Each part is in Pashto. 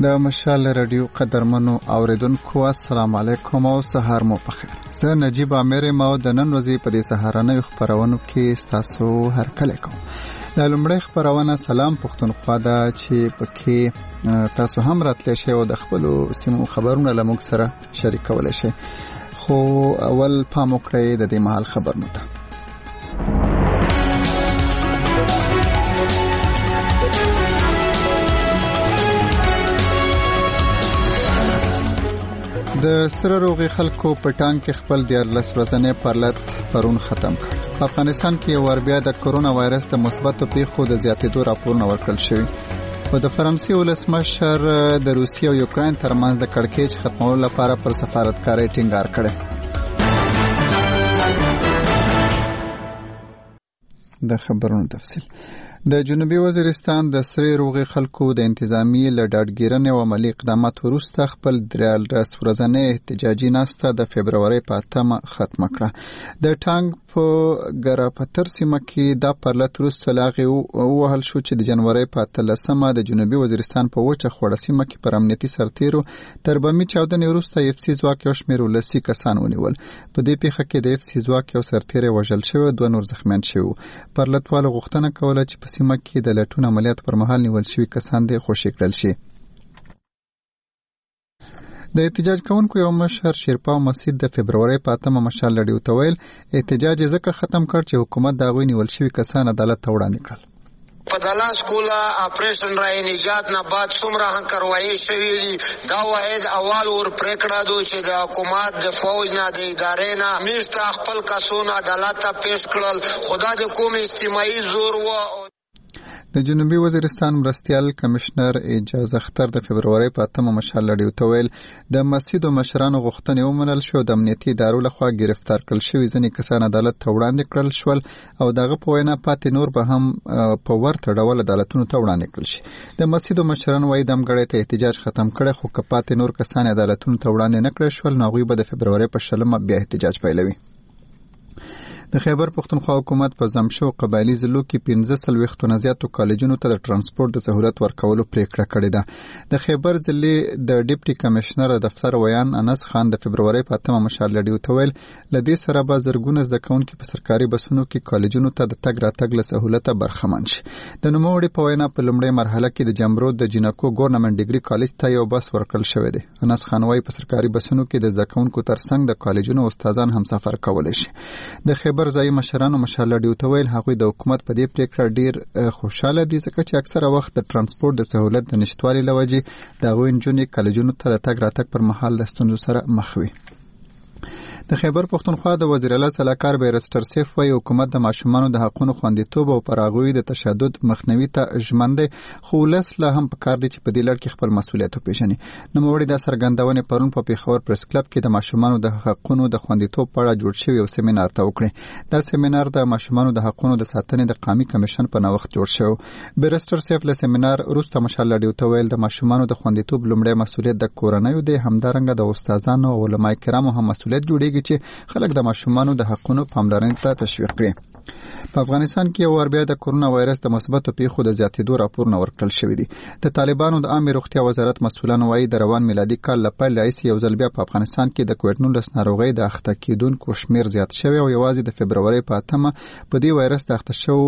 د مشال رادیو قدرمنو اوریدونکو السلام علیکم او سهار مو بخیر. زه نجیب عامر ما د نن ورځې په دې سهارنۍ خبرونو کې تاسو هرکلی کوم. د لومړۍ خبرونه سلام پښتونخوا ده چې پکې تاسو هم راتلی شئ او د خپلو سیمو خبرونه له موږ سره شریکولی شئ. خو اول پام وکړئ د دې مهال خبرونو ته. د سره روغې خلکو په ټانګ کې خپل 14 ورځنی پرلط پرون ختم کړ. په افغانستان کې یو ور بیا د کرونا وایرس د مثبتو پیښو د زیاتېدو راپورونه ورکړل شوي. او د فرانسې ولسمشر د روسیې او یوکراین ترمنځ د کړکېچ ختمولو لپاره پر سفارتکارۍ ټینګار کړی. د خبرونو تفصیل. د جنوبي وزیرستان د سرې روغې خلکو د انتظامی له ډاډګیرنې او عملي اقدامات وروسته خپل 13 ورځنۍ احتجاجي ناسته د فبرورۍ په 8 ختمه کړه. د ټانګ په ګراپتر سیمه کې دا پرلط وروسته لاغې ووهل شو چې د جنورۍ په 13 د جنوبي وزیرستان په وچه خوړه سیمه کې پر امنیتي سرتیرو تر بمي چاودنې وروسته اف سی ځواک یو شمېر ولسي کسان ونیول. په دې پیښه کې د اف سی ځواک یو سرتیری وژل شوی، 2 نور زخمیان شوي. پرلطوالو غوښتنه کوله چې په سیمه کې د لټون عملیات پر مهال نیول شوي کسان دې خوشي کړل شي. د احتجاج کوونکو یو مشر شیرپا مسجد د فبرورۍ په 8 مشال رادیو ته ویل احتجاج یې ځکه ختم کړ چې حکومت د هغوی نیول شوي کسان عدالت ته وړاندې کړل. په دالاس کولا اپریشن رای نجات نه بعد څومره هنکروایي شوي دا واحد اول ور پریکړه دو چې د حکومت د فوج نه د ادارې نه میشته خپل کسونه عدالت ته پیش کړل. خدا د کوم اجتماعي زور و. د جنوبي وزیرستان مرستیال کمشنر اعجاز اختر د فبرورۍ په 8 مشال رادیو ته ویل د مسجد او مشرانو غوښتنې ومنل شو. د امنیتي ادارو لخوا گرفتار کړل شوي ځینې کسان عدالت ته وړاندې کړل شول او دغه په وینا پاتې نور به هم په ورته ډول عدالتونو ته وړاندې کړل شي. د مسجد او مشرانو وايي دمګړی ته احتجاج ختم کړي، خو که پاتې نور کسان عدالتونو ته وړاندې نه کړل شول نو هغوی به د فبرورۍ په 20 بیا احتجاج پیلوي. د خیبر پښتونخوا حکومت په زمشو قبایلی ضلعو کې 15 نه زیاتو کالجونو ته د ترانسپورت د سہولت ورکولو پریکړه کړې ده. د خیبر ضلع د ډیپټي کمشنر د دفتر ویان انس خان د فبرورۍ په 8 مشال رادیو ته ویل لدې سره به زرګونه زده کوونکي په سرکاري بسونو کې کالجونو ته د تګ راتګ له سہولت برخمن شي. د نوموړي په وینا په لومړۍ مرحله کې د جمرو د جنکو ګورنمنت ډیګري کالج ته یو بس ورکړل شوی دی. انس خان وايي په سرکاري بسونو کې د زده کوونکو ترڅنګ د کالجونو استادان هم سفر کولی شي. د خیبر ځای مشرانو مشال رادیو ته ویل هغوی د حکومت په دې پریکړه ډیر خوشاله دي ځکه چې اکثره وخت د ترانسپورت د سہولت د نشټوالي له وجې د هغوی نجونې کالجونو ته د تګ راتګ پر مهال د ستونزو سره مخ وي. د خیبر پښتونخوا د وزیر اعلی سلاکار بیرستر سیف وايي حکومت د ماشومانو د حقونو خوندیتوب او پر هغوی د تشدد مخنیوي ته ژمن دی، خو ولس لا هم پکار دی چې په دې لړ کې خپل مسؤلیت وپیژني. نوموړي دا څرګندونې پرون په پیښور پریس کلب کې د ماشومانو د حقونو د خوندیتوب په اړه جوړ شوی یو سیمینار ته وکړي. دا سیمینار د ماشومانو د حقونو د ساتنې د قومي کمیشن په نوښت جوړ شو. بیرستر سیف له سیمینار وروسته مشال رادیو ته ویل د ماشومانو د خوندیتوب لومړی مسؤلیت د کورنیو دی، همدارنګه د استادانو او علماء کرامو هم مسؤلیت جوړیږي چې خلک د ماشومانو د حقونو پاملرنې ته تشویق کړي. په افغانستان کې یو ور بیا د کرونا وایرس د مثبتو پیښو د زیاتېدو راپورونه ورکړل شوي دي. د طالبانو د عامه روغتیا وزارت مسؤلان وايي د روان میلادي کال له پیل راهیسې یو ځل بیا په افغانستان کې د کووډ 19 ناروغۍ د اخته کېدونکو شمېر زیات شوی او یوازې د فبرورۍ په 8 په دې وایرس د اخته شوو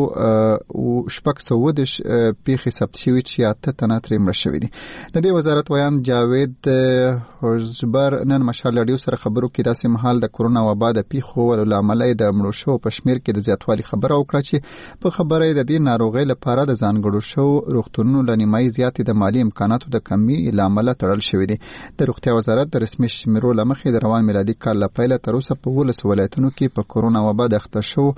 610 پیښې ثبت شوي چې 8 تنه ترې مړه شوي دي. د دې وزارت ویان جاوید حزبر نن مشال رادیو سره خبرو کې داسې مهال د کرونا وبا د پیښو له امله د مړو شوو په شمېر کې د زیاتوالي خبره وکړه چې په خبره د دې ناروغۍ لپاره د ځانګړو شوو روغتونونو له نیمایي زیاتې د مالی امکاناتو د کمی له امله تړل شوي دي. د روغتیا وزارت د رسمي شمیرو له مخې د روان میلادي کال له پیله تر اوسه په 12 ولایتونو کې په کرونا وبا د اخته شوو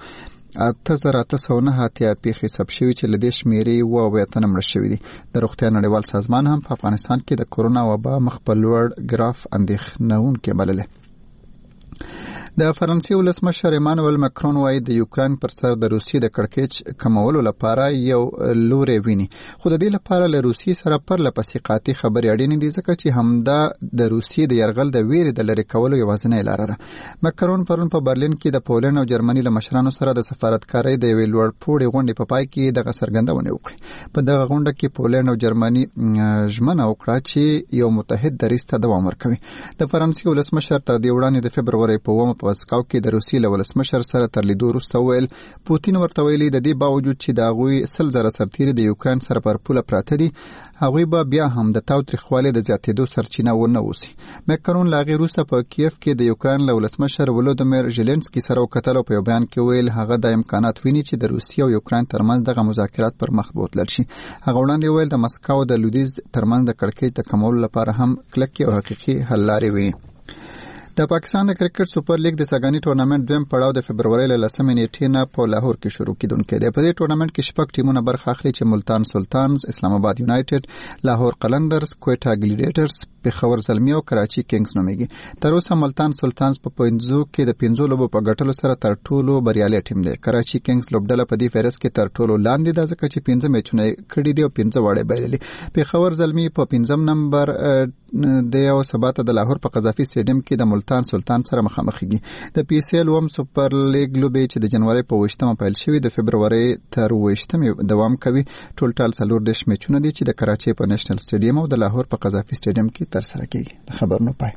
8809 پیښې ثبت شوي چې له دې شمېرې 27 مړه شوي دي. د روغتیا نړیوال سازمان هم په افغانستان کې د کرونا وبا مخ په لوړ ګراف اندېښنونکی بللی. د فرانسې ولسمشر ایمانوئل ماکرون وايي د یوکرين پر سر د روسیې د کړکېچ کمولو لپاره یو لوري ویني، خو د دې لپاره له روسیې سره پرله پسې قاطع خبرې اړینې دي، ځکه چې همدا د روسیې د یرغل د ویرې د لرې کولو یوازینۍ لاره ده. ماکرون پرون په برلین کې د پولند او جرمني له مشرانو سره د سفارتکارۍ د یوې لوړپوړې غونډې په پای کې دغه څرګندونه وکړه. په دغه غونډه کې پولند او جرمني ژمنه وکړه چې یو متحد دریځ ته دوام ورکوي. د فرانسې ولسمشر تر دې وړاندې د فبرورۍ په 1 په مسکو کې د روسیې له ولسمشر سره تر لیدو وروسته ویل پوتین ورته ویلي د دې باوجود چې د هغوی 100,000 سرتیري د یوکرين سره پر پوله پراته دي، هغوی به بیا هم د تاوتریخوالي د زیاتېدو سرچینه ونه اوسي. ماکرون لا غیر وروسته په کیف کې د یوکرين له ولسمشر ولودیمیر زيلنسکي سره وکتل او په بیان کې ویل هغه د امکانات ویني چې د روسیې او یوکرين ترمنځ دغه مذاکرات پر مخ بوتلل شي. هغه وړاندې ویل د مسکو د لویدیځ ترمنځ د کړکېچ د کمولو لپاره هم کلکې او حقيقي حل لارې ویني. د پاکستان د کرکټ سپر لیګ د سګانی ټورنمنت دویم پړاو د فبرورۍ له 10 نیټې نه په لاهور کې شروع کیدونکې دی. په دې ټورنمنت کې شپږ ټیمونه برخه اخلي چې ملتان سلطانز، اسلام آباد یونایټډ، لاهور قلندرز، کوټا ګلیډیټرز، پېښور زلمی او کراچي کینګز نومېږي. تر اوسه ملتان سلطانز په 5 کې د 5 لوبو په ګټلو سره تر ټولو بریالي ټیم دی. کراچي کینګز لوبډله په دې فهرست کې تر ټولو لاندې ده، ځکه چې 15 میچونه کړي دي او 15 وړې بایللي. پېښور زلمی په 5 نمبر د او سباته د لاهور په قذافي سټیډیم کې د ملتان سلطان سره مخامخېږي. د پی سی ال وم سپر لیګ لوبې چې د جنوري په 28 پیل شوې د فبرورۍ تر 28 دوام کوي. ټول 40 میچونه دي چې د کراچي په نېشنل سټیډیم او د لاهور په قذافي سټیډیم کې ترسره کیږي. د خبرونو پای.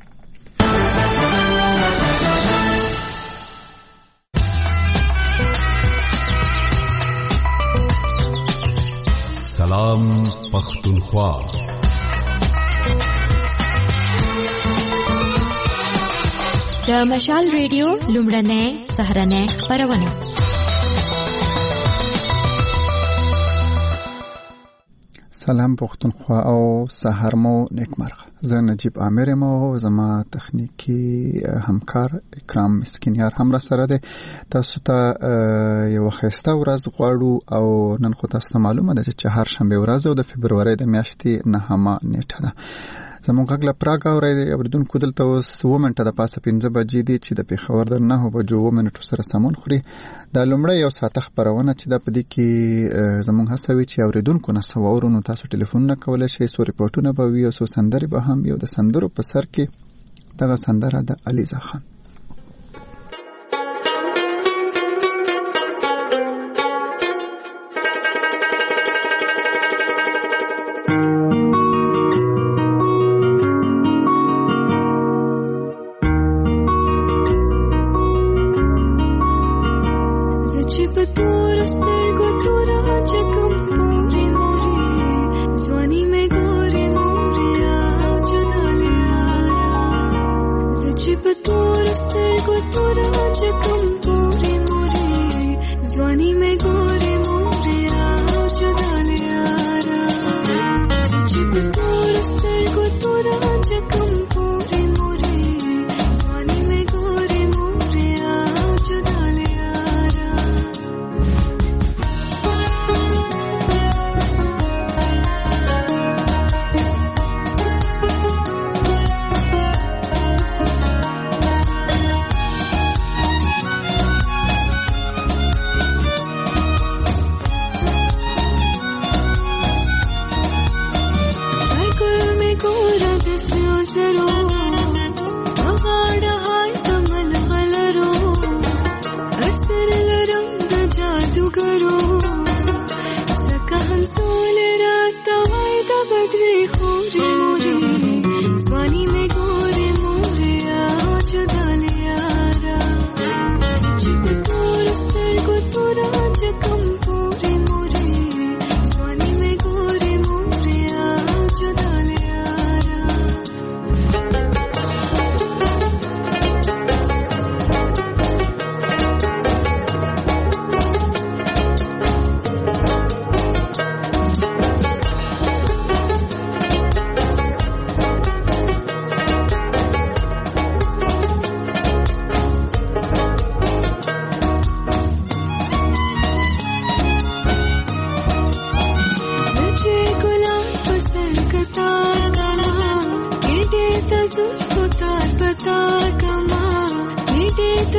سلام پختونخوا. د مشال ریډیو لومړنۍ سهارنۍ خبرونه. سلام پختونخوا او سحر مو نیکمرغه. زه نجیب عامر مو زما تخنیکی همکار اکرام مسکینیار هم را سره ده. تاسو ته یو خسته ورځ غواړو او نن خو تاسو ته معلومه ده چې چهارشنبه ورځ او د فبرورۍ د میاشتې 9مه نیټه ده. زموږ غږ له پراګ اوریدونکو دلته اوس 2 منټه د پاسه 15 بجې دي چې د پېښور د 9 بجو 2 منټو سره سمون خوري. دا لومړی یو ساعت خبرونه چې د پدې کې زموږ هڅوي چې اوریدونکو نه سوورونو تاسو ټلیفونونه کولای شئ، سو ریپورتونه به وي او سو سندري به هم یو د سندرو په سر کې دغه سندره د علیزا خان.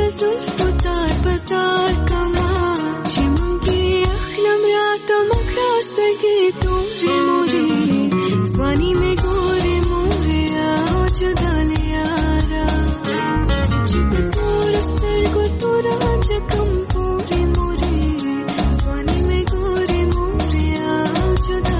زلف تار پتار کما چمکی اخلم راتم اکراستگی توری موری سوانی میں گوری موریا جدا لیارا چپتور استر کو تورا چکم پوری موری سوانی میں گوری موریا جدا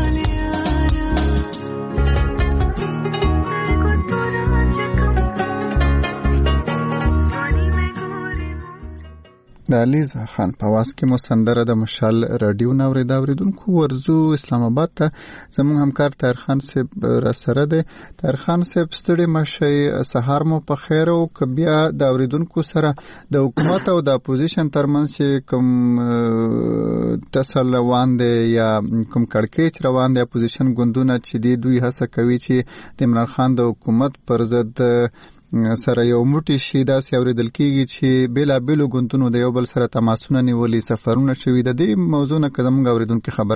د علیزه خان په واس کې مو سندره د مشال رادیو نو اوریدونکو ورزو اسلام آباد ته زموږ همکار طاهر خان صاحب را سره دی. طاهر خان صاحب ستړي مشي سهار مو په خیر او بیا د اوریدونکو سره د حکومت او د اپوزیشن ترمنځ کوم تسل روان دی یا کوم کړکېچ روان دی اپوزیشن ګوندونه چې دوی هڅه کوي چې د عمران خان د حکومت پر ضد سره یو موټی شي داسې اوریدل کېږي چې بېلابېلو ګوندونو د یو بل سره تماسونه نیولي سفرونه شوي د دې موضوع نه که زموږ اوریدونکي خبر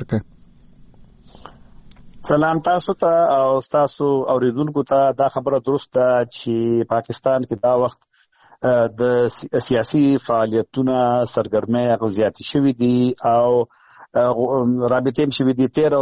کړي. سلام تاسو ته او تاسو اوریدونکو ته. دا خبره درست ده چې پاکستان کې دا وخت د سیاسي فعالیتونه سرګرمۍ زیاتې شوي دي او رابطې هم شوي دي. 13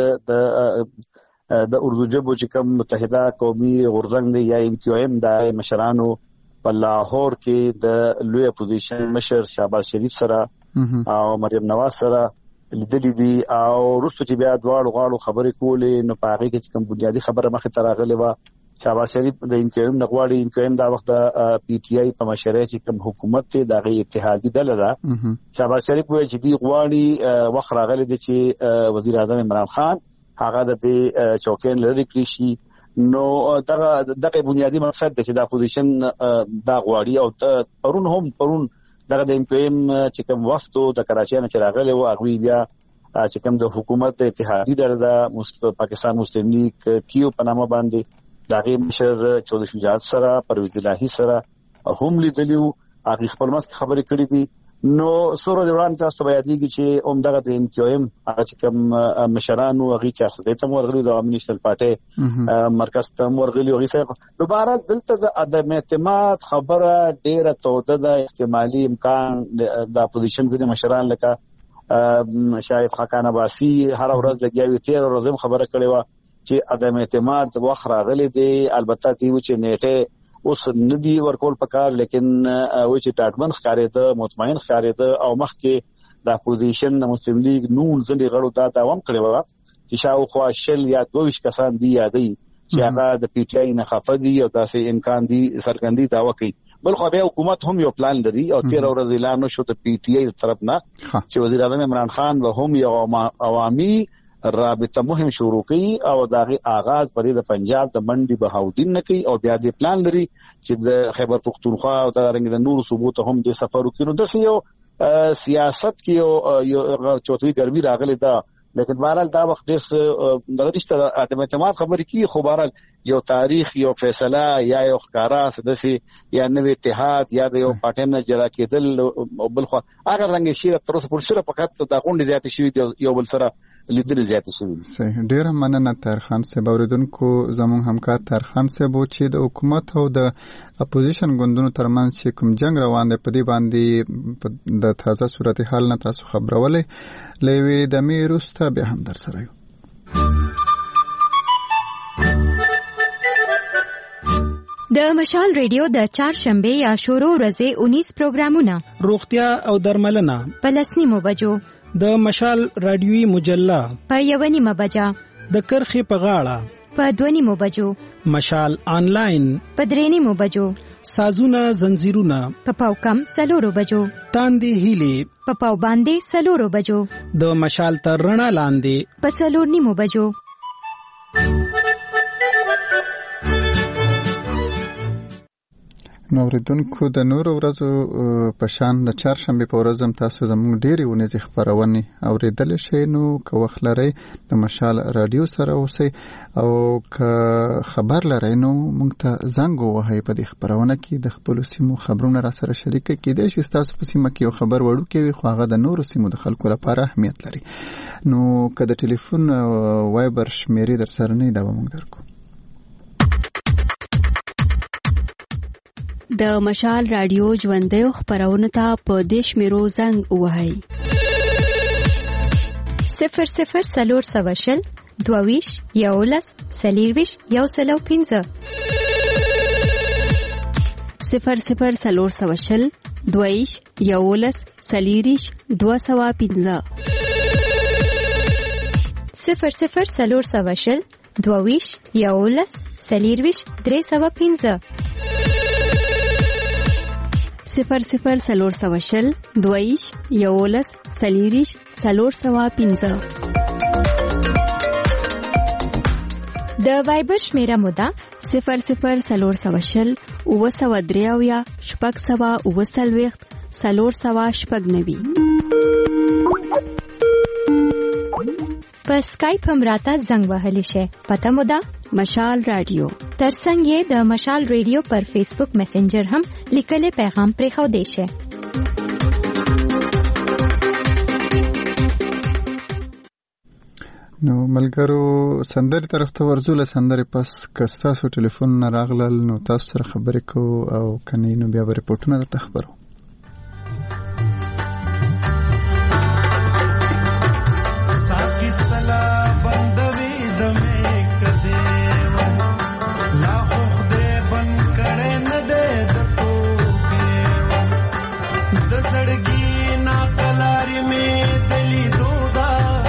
ورځ د اردو ژبو چې کوم متحده قومي غورځنګ دی یا MQM د مشرانو په لاهور کې د لوی اپوزیشن مشر شهباز شریف سره او مریم نواز سره لیدلې دي او وروسته چې بیا دواړو غاړو خبرې کولې نو په هغې کې چې کوم بنیادي خبره مخې ته راغلې وه شهباز شریف د MQM نه غواړي. MQM دا وخت د PTI په مشرۍ چې کوم حکومت دی د هغې اتحادي ډله ده. شهباز شریف وویل چې دوی غواړي وخت راغلی دی چې وزیر اعظم عمران خان هغه د دې چوکین لري کړی شي. نو دغه بنیادی مقصد دی چې د اپوزیشن دا غواړي او پرون دغه د MQM چې کوم وفتو د کراچۍ نه چې راغلی و هغوی بیا چې کوم د حکومت اتحادي ډله ده پاکستان مسلم لیگ کیو په نامه باندې د هغې مشر چودھری شجاعت سره پرویز الهي سره هم لیدلي وو. هغوی خپل منځ کې خبرې کړې دي. نو سورو وړاندې تاسو ته یادېږي چې همدغه د MQM هغه چې کوم مشرانو هغوی چې اصل ته هم ورغلي د عوامي نیشنل پارټۍ مرکز ته هم ورغلي هغوی سره دوباره دلته د عدم اعتماد خبره ډېره توده ده. احتمالي امکان د اپوزیشن ځینې مشران لکه شاهد خاقان عباسي هره ورځ لګیا وي. 13 ورځې هم خبره کړې وه چې عدم اعتماد وخت راغلی دی. البته دوی و چې نیټې اوس ندی ورکول پکار لیکن وای چې ټاټمن ښکارېده مطمئن ښکارېده او مخکې د اپوزیشن مسلم لیگ نون ځینې غړو دا دعوه کړې وه چې شاوخوا 20 یا 22 کسان دي یادوي چې هغه د PTI نه خفه دي او داسې امکان دي څرګندي دعوه کوي. بل خو بیا حکومت هم یو پلان لري او 13 ورځې اعلان وشو د PTI طرف نه چې وزیر اعظم عمران خان به هم یو عوامي رابطه مهم شروع کړي او داغه آغاز پرې د پنجاب د منډي بهاودین نه کوي او بیا د پلان لري چې د خیبر پختونخوا او د رنګ د نور صوبو ته هم د سفر وکړي. نو د یو سیاست کې یو چوتوي ګرمي راغلي ده لیکن بهرحال دا وخت د رښتیا د عدم اعتماد خبرې کی خو بهرحال یو تاریخ یو فیصله یا یو ښکارا سدسي یا نوې اتحاد یا د یو پټن نه جلا کېدل او بل خو هغه رنګ شي تر اوسه پر سره فقط د غونډې زیات شوی یو بل سره لیدل زیات شوی. صحیح. ډیر مننه طاهر خان صاحب. اوریدونکو زموږ همکار طاهر خان صاحب چې د حکومت او د اپوزیشن ګوندونو ترمنځ چې کوم جنگ روان دی په دې باندې د تازه صورتحال نه تاسو خبرولې لوي د میروسته به هم در سره یو. د مشال ریډیو د چهارشنبه یا شروع ورځې 19 پروګرامونه روغتیا او درملنه په 9 بجو، د مشال رادیوي مجله په 1 بجا، د کرخي په غاړه په 2 بجو، مشال آنلاین په 3 بجو، سازونه زنجیرونه په پاوکم 4 بجو، تاندې هیلې په پاو باندې 4 بجو، د مشال تر رڼا لاندې په 4 بجو. نو اوریدونکو د نور ورځو په شان د چهارشنبه په ورځ هم تاسو زموږ ډېرې ونیزې خبرونه اوریدلی شئ. نو که وخت لرئ د مشال رادیو سره اوسئ او که خبر لرئ نو موږ ته زنګ ووهئ. په دې خبرونه کې د خپلو سیمو خبرونه را سره شریک کېدای شي ستاسو په سیمه کې یو خبر وړوکی وي خو هغه د نورو سیمو د خلکو لپاره اهمیت لري. نو که د ټلیفون وایبر شمیرې در سره نه دا به موږ درکو. د مشال رادیو ژوندۍ خبرونه ته په دیش میرو زنګ وهاي 00 22 یولس سلیرویش یو سلو 15 00 22 یولس سلیریش 215 00 22 یولس سلیرویش 315 00 22 یولس سلیریش 315 د وایبر شمیره مودا 00 اوسودریاویا شپږ سوا اوسلويخت سلور سوا شپږ نوي په سکایپ هم راته زنګ وهلی شي پته مودا مشال رادیو ترڅنګ یې د مشال رادیو پر فیسبوک میسنجر هم لیکلي پیغام پرې خو دی شي نو ملګرو سندري طرف ته ورزول سندري پس کستاسو ټلیفون نه راغلل نو تاسو سره خبرې کو او کني نو بیا ریپورتونه درته خبرو ساکي سلا بندوي دمه کده لا خو دې بن کړه نه دې د توګه د سړګي نا کلاري مې دلی دودا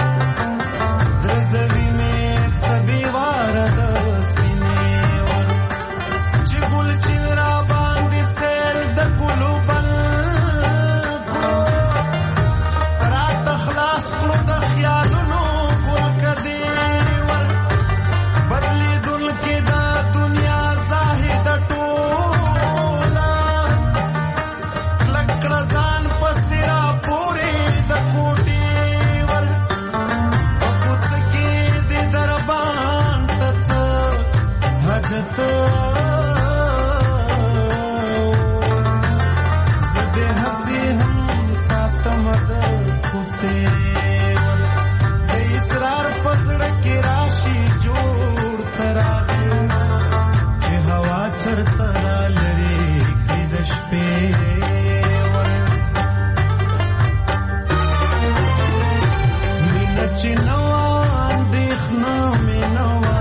درزوي مې سبي وارد سینې ور چې ګل چیرا باندې سر د ګلو بل رات خلاص کړو د خیالونو ګل کدي ور بدلی دل کې دا دنیا زاهد ټولا لکړه ځان پسرا پوري د کوټي ور پوت کې دې دربان تڅ حاجت زده حسي هم ساتم د کوڅه د اسرار پسړ کې راشي جوړ تراغ چې هوا چرته لري کې د شپې مینه چې نو اندېښنه مې نوا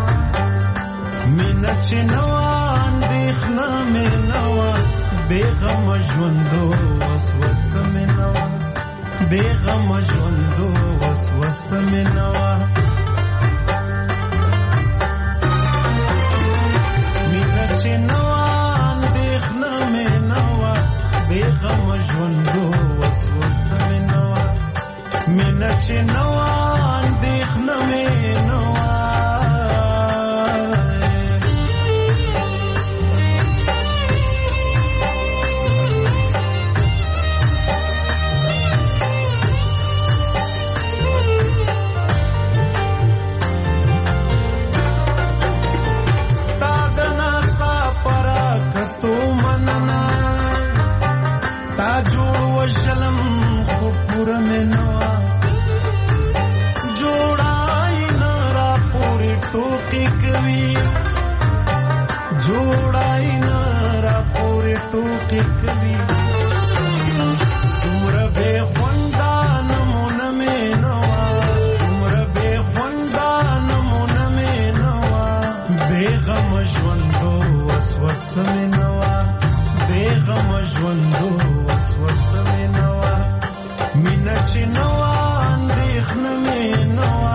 مینه چې نو اندېښنه مې نوا بیغم ژوندو وسوسه مې نوا بیغم ژوندو وسوسه مې نوا مینه چې نو اندېښنه مې نوا بیغم ژوندو وسوسه مې نوا مینه چې نو اندېښنه مې نوا وشلم خو پورا میں نوا جوڑائی نارا پوری ٹوکی کوي جوڑائی نارا پوری ټوکی کوي تمر به خوندا نمونه میں نوا تمر به خوندا نمونه میں نوا بیغم ژوندو وسوسه میں نوا بیغم ژوندو وسوسه میں نوا مینه چې نوا اندېښنه مې نوا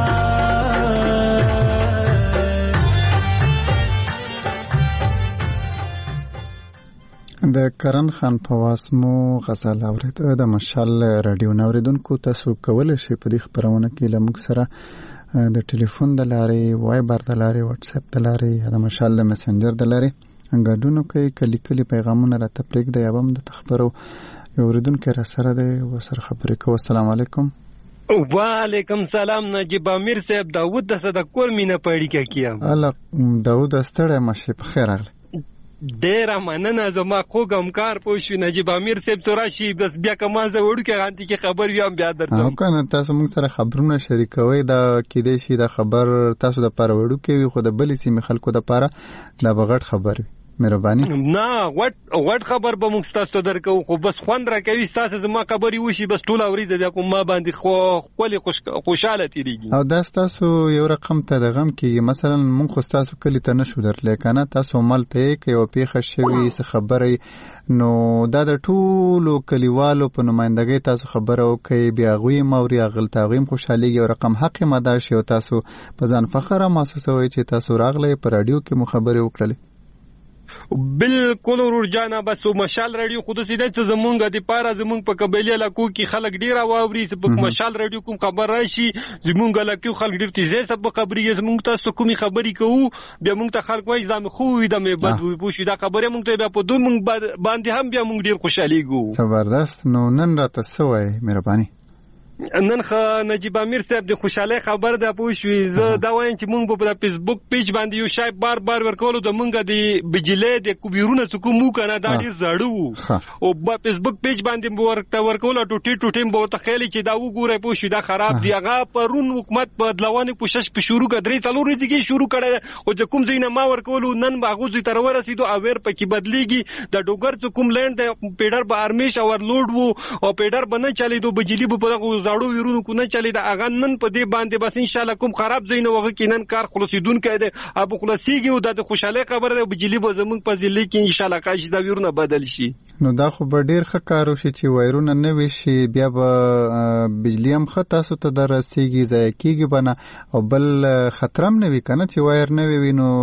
د کرن خان په واسمو غزل اورید د مشال رادیو نوریدونکو تاسو کولای شئ په دې خبرونه کې لمک سره د ټلیفون د لارې وایبر د لارې واتس اپ د لارې د مشال میسنجر د لارې انګاډونو کې کلی کلی پیغامونه را تپریک د یوم د تخبرو یو ردونکو را سره د وسر خبرې کو السلام علیکم وعلیکم سلام نجیب امیر صاحب داوود د صدقور مینه پړی کې کیم الله داوود استړی مشه په خیر اغله ډیر مننه زما خوګم کار پوښ نجیب امیر صاحب تراشي بس بیا کومه زه وړو کې غانتی کې خبر ویم بیا درته او کنه تاسو موږ سره خبرونه شریکوي دا کې دې شي دا خبر تاسو د پاره وړو کې خو د بلې سیمه خلکو د پاره دا بغټ خبر مهرباني نه وټ خبر به موږ تاسو ته درکو خو بس خوند راکوي تاسو زما خبري وشي بس ټول اوريده د کوم ما باندې خو خوشاله تیریږي او دا تاسو یو رقم ته د غم کې مثلا موږ خو تاسو کلی ته نشو درتلې کنه تاسو ملته کې یو پیښه شوی څه خبرې نو دا د ټولو کلیوالو په نمائندګۍ تاسو خبره وکړي بیا غوي موري غلطه غویم خوشاليږي یو رقم حق مدار شي او تاسو په ځان فخر محسوسوي چې تاسو راغلي په رادیو کې مو خبرې وکړلې بالکل ورور جانا بس مشال رادیو خود سیده چې زمونږ د پاره زمونږ په قبایلی علاقو کې خلک ډیر واوري چې په مشال رادیو کوم خبر راشي زمونږ علاقو خلک ډیر تیزه سب خبري زمونږ تاسو کومي خبري کوو بیا مونږ ته خلک وایي زمو خو د مې بد وي پوښي دا خبره مونږ ته بیا په دوه مونږ باندې هم بیا مونږ ډیر خوشاليږو زبردست نو نن راته سوې مهرباني نن خو نجیب امیر صاحب د خوشاله خبر ده پوښوي زه دا وایم چې مونږ په فیسبوک پیج باندې یو شای بار ورکول د مونږ د بجلی د کوبیرونه څخه مو کنه دا ډیر زړو او په فیسبوک پیج باندې ورکول ټوټي به ته خېلی چې دا وګوره پوښوي دا خراب دی هغه پرون حکومت په بدلوانه کوشش په شروع کړې تلور دي شروع کړه او چې کوم ځای نه ما ورکول نن باغو زی تر ورسېدو اویر پکې بدليږي د ډوګر څخه کوم لند د پیډر به ارمیش اور لوډ وو او پیډر بنه چلیدو بجلی په زړو ویرونو کو نه چلی دا اغه نن په دې باندې بس ان شاء الله کوم خراب زینه وغه کینن کار خلاصیدون کړي ابو خلاصيږي او د خوشاله خبر د بجلی به زمونږ په ځلې کې ان شاء الله کاش دا ویرونه بدل شي نو دا خو به ډیر ښه کار وشي چې وایرونه نه وي شي بیا به بجلی هم ښه تاسو ته درسیږي ځای کېږي بنه او بل خطرم نه وي کنه چې وایر نه وي نو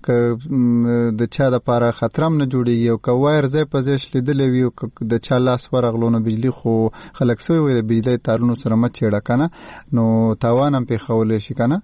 د چا د پاره خطرم نه جوړیږي او که وایر ځای په ځای شلیدلې وي او د چا لاس ورغلو نو بجلی خو خلک سوی وي د بجلی تارونو سره چېړه کنه نو تاوان هم پیښول شي کنه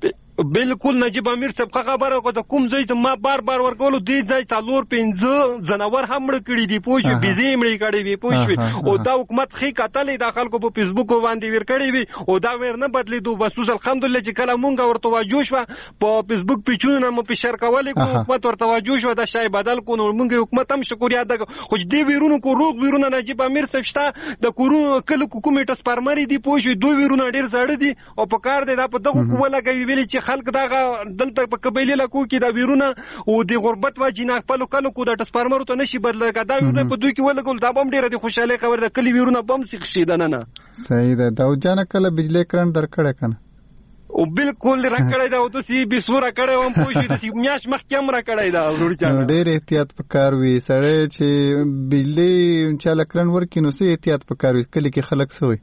بالکل نجیب امیر صاحب خبره کو ته کوم ځای ته ما بار ورکول دی ځای تلور 15 جنور هم مړ کړی دی پوښي بيزي مړ کړی وي پوښي او دا حکومت خې کتلې د خلکو په فیسبوک باندې ور کړی وي او دا ور نه بدلیدو بس الحمدلله چې کله مونږ ورته واجو شو په فیسبوک پیچونه مو په شیر کولې کو حکومت ورته واجو شو دا شای بدل کو نو مونږ حکومت هم شکریا ده خو دې ویرونو کو روغ ویرونه نجیب امیر صاحب شته د کورو کله حکومت سپارمري دی پوښي دوه ویرونه ډیر زړه دي او په کار دی دا په دغه کوله کوي ویلي چې خلک داغه دلته په قبایلی علاقو کې دا ویرونه او د غربت واجینا خپل کلو کو د ټسپارمرو ته نشي بدلګا دا ویرونه په دوی کې ولګول دا بم ډیره د خوشاله خبر ده کلی ویرونه بم سیخ شي نه صحیح ده دا جان کله بجلی کرنټ درکړه کنه او بالکل راکړی دا او تاسو به سوره کړی وم پوښی تاسو میاش مخ کم را کړی دا ورور چانه ډېر احتیاط پکار وی سړی چې بجلی چاله کرنټ ورکې نو سي احتیاط پکار وی کلی کې خلک سوی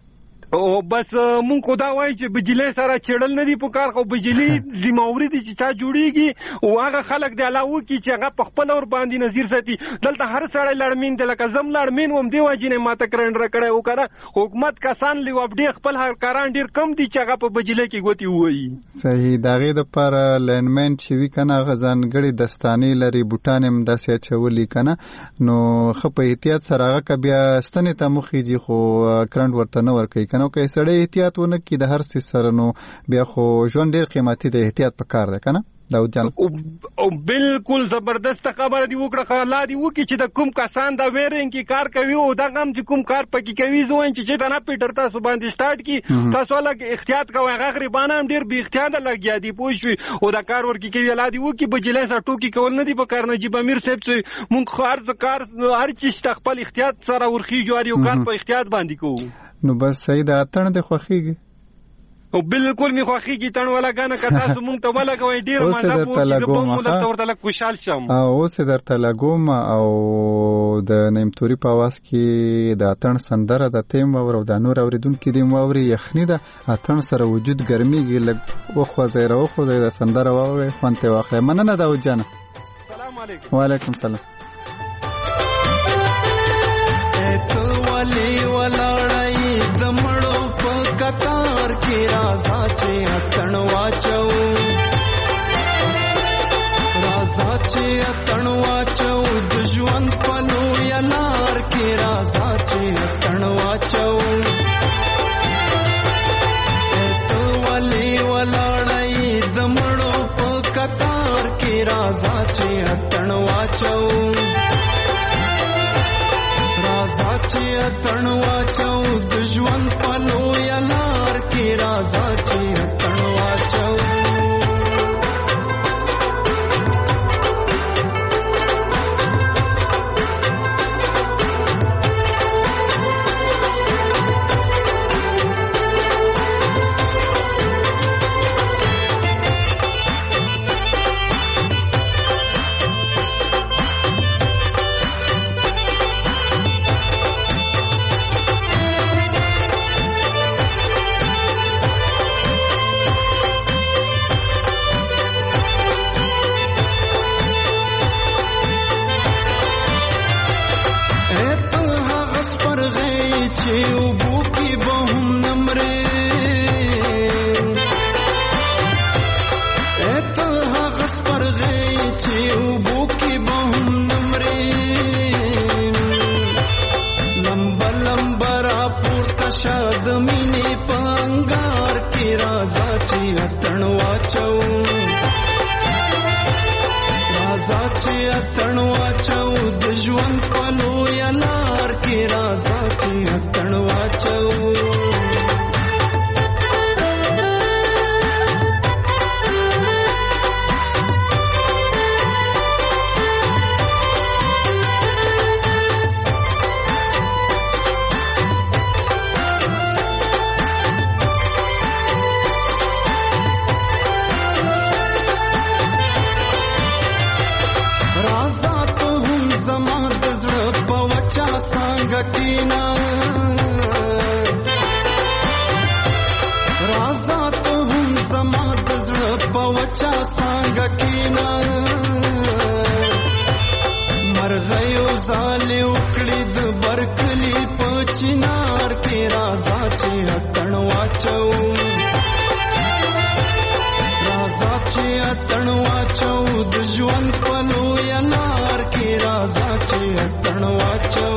او بس مونږ خو دا وایي چې بجلی سره چړل نه دی په کار خو بجلی ذمہوری دي چې چا جوړیږي او هغه خلک د علاوه کې چې هغه په خپل اور باندې نظر ساتي دلته هر سړی لړمین د لکه زم لړمین وم دی واجینه ماته کرنټ را کړی او کنه حکومت کسان لیو اپډیټ خپل هر کاران ډیر کم دي چې هغه په بجلی کې غوتی وایي صحیح داغه د پر لینمن چې وی کنه غزان غړي دستانی لري بوټان هم داسې چولي کنه نو خپ احتیاط سره هغه بیا ستنه ته مخېږي خو کرنټ ورته نه ورکي نو که سړی احتیاط ونه کی د هر څه سره نو بیا خو ژوند ډیر قیمتي دی احتیاط پکار ده کنه داود جان او بالکل زبردست خبره دی وکړه الله دی وکي چې د کوم کسان دا ویرین کی کار کوي او دا غم چې کوم کار پکې کوي زوین چې دا نه پیټر تاسو باندې سٹارټ کی تاسو لکه احتیاط کوئ هغه غریبانه هم ډیر بی احتیاط لګیا دي پوښوي او دا کار ورکی کوي الله دی وکي بجلی سره ټوکی کول نه دی په کار نجیب امیر صاحب چې مونږ خو کار هر چیز خپل احتیاط سره ورخي جوړي او کار په احتیاط باندې کوو نو بس صحیح ده اتن د خوخیږي او بالکل می خوخیږي تن ولا غانه کتا سو مونږ ته ولا کوي ډیر مزه پوهیږي په موږ ته ورته خوشحال شم او سه درته لګوم او د نیمتوري په واس کې د اتن سندره د تیم او د نور اوریدونکو د موري یخنی ده اتن سره وجود ګرميږي لګ او خو زیره او خو د سندره واوري خوانته واخله مننه دا وجانه السلام علیکم وعلیکم السلام ولی ولاړی د مړو په کتار کې رازا چې اتن واچو رازا چې اتن واچو د ژوند په لوی لار کې رازا چې اتن واچو ته ولی ولاړی د مړو په کتار کې رازا چې اتن واچو چې اتن واچو د ژوند په لوی لار کې رازا چې اتن واچو چې اوبو کې به هم نمرې ته هغه سپرغې چې اوبو کې به هم نمرې لمبه لمبه راپورته شه د مینې په انګار کې راځه چې اتڼ واچو راځه چې اتڼ واچو د ژوند په لویه لار کې راځه چې اتڼ واچو چا څنګه کینا مرغیو زاله وکړي د برکلی په چنار کې راځه چې اتڼ واچو راځه چې اتڼ واچو د ژوند په لویه لار کې راځه چې اتڼ واچو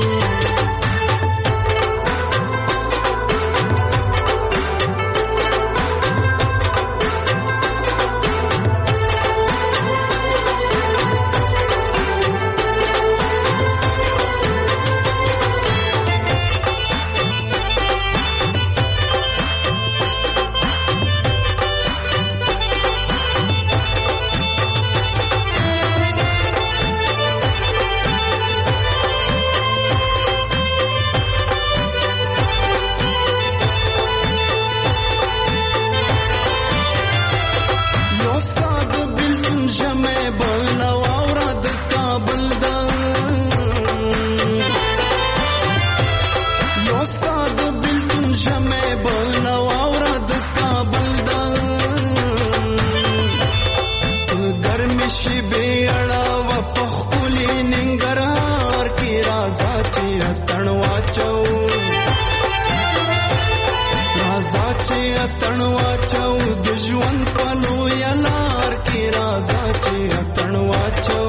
اتڼ واچو د ژوند په لویه لار کې راځه چې اتڼ واچو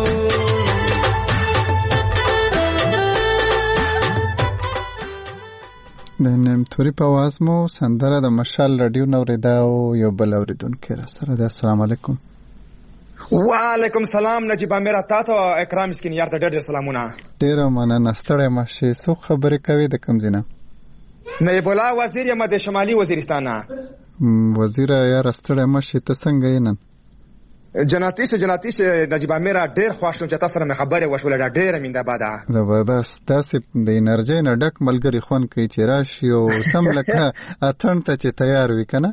د نمتوري په आवाज مو سندره د مشال رادیو نوریدا او یو بل اوریدونکو را سره د السلام علیکم وعلیکم سلام نجیب امیر تاسو اکرام سکین یار ته ډېر سلامونه ډېر مننه ستړی مشه سو خبرې کوي د کوم ځای نه نایب الله وزیر یم د شمالي وزیرستان وزیر یا ستړی مشه ته څنګه یې نن جناتی سے نجیب امیر ډېر خوښ شوم چې تاسو سره خبرې وشول ډېر مینده باده زبردست تاسو د انرژي نه ډک ملګری خوان کوي چې راشي او سم لکه اتن ته چې تیار وي کنه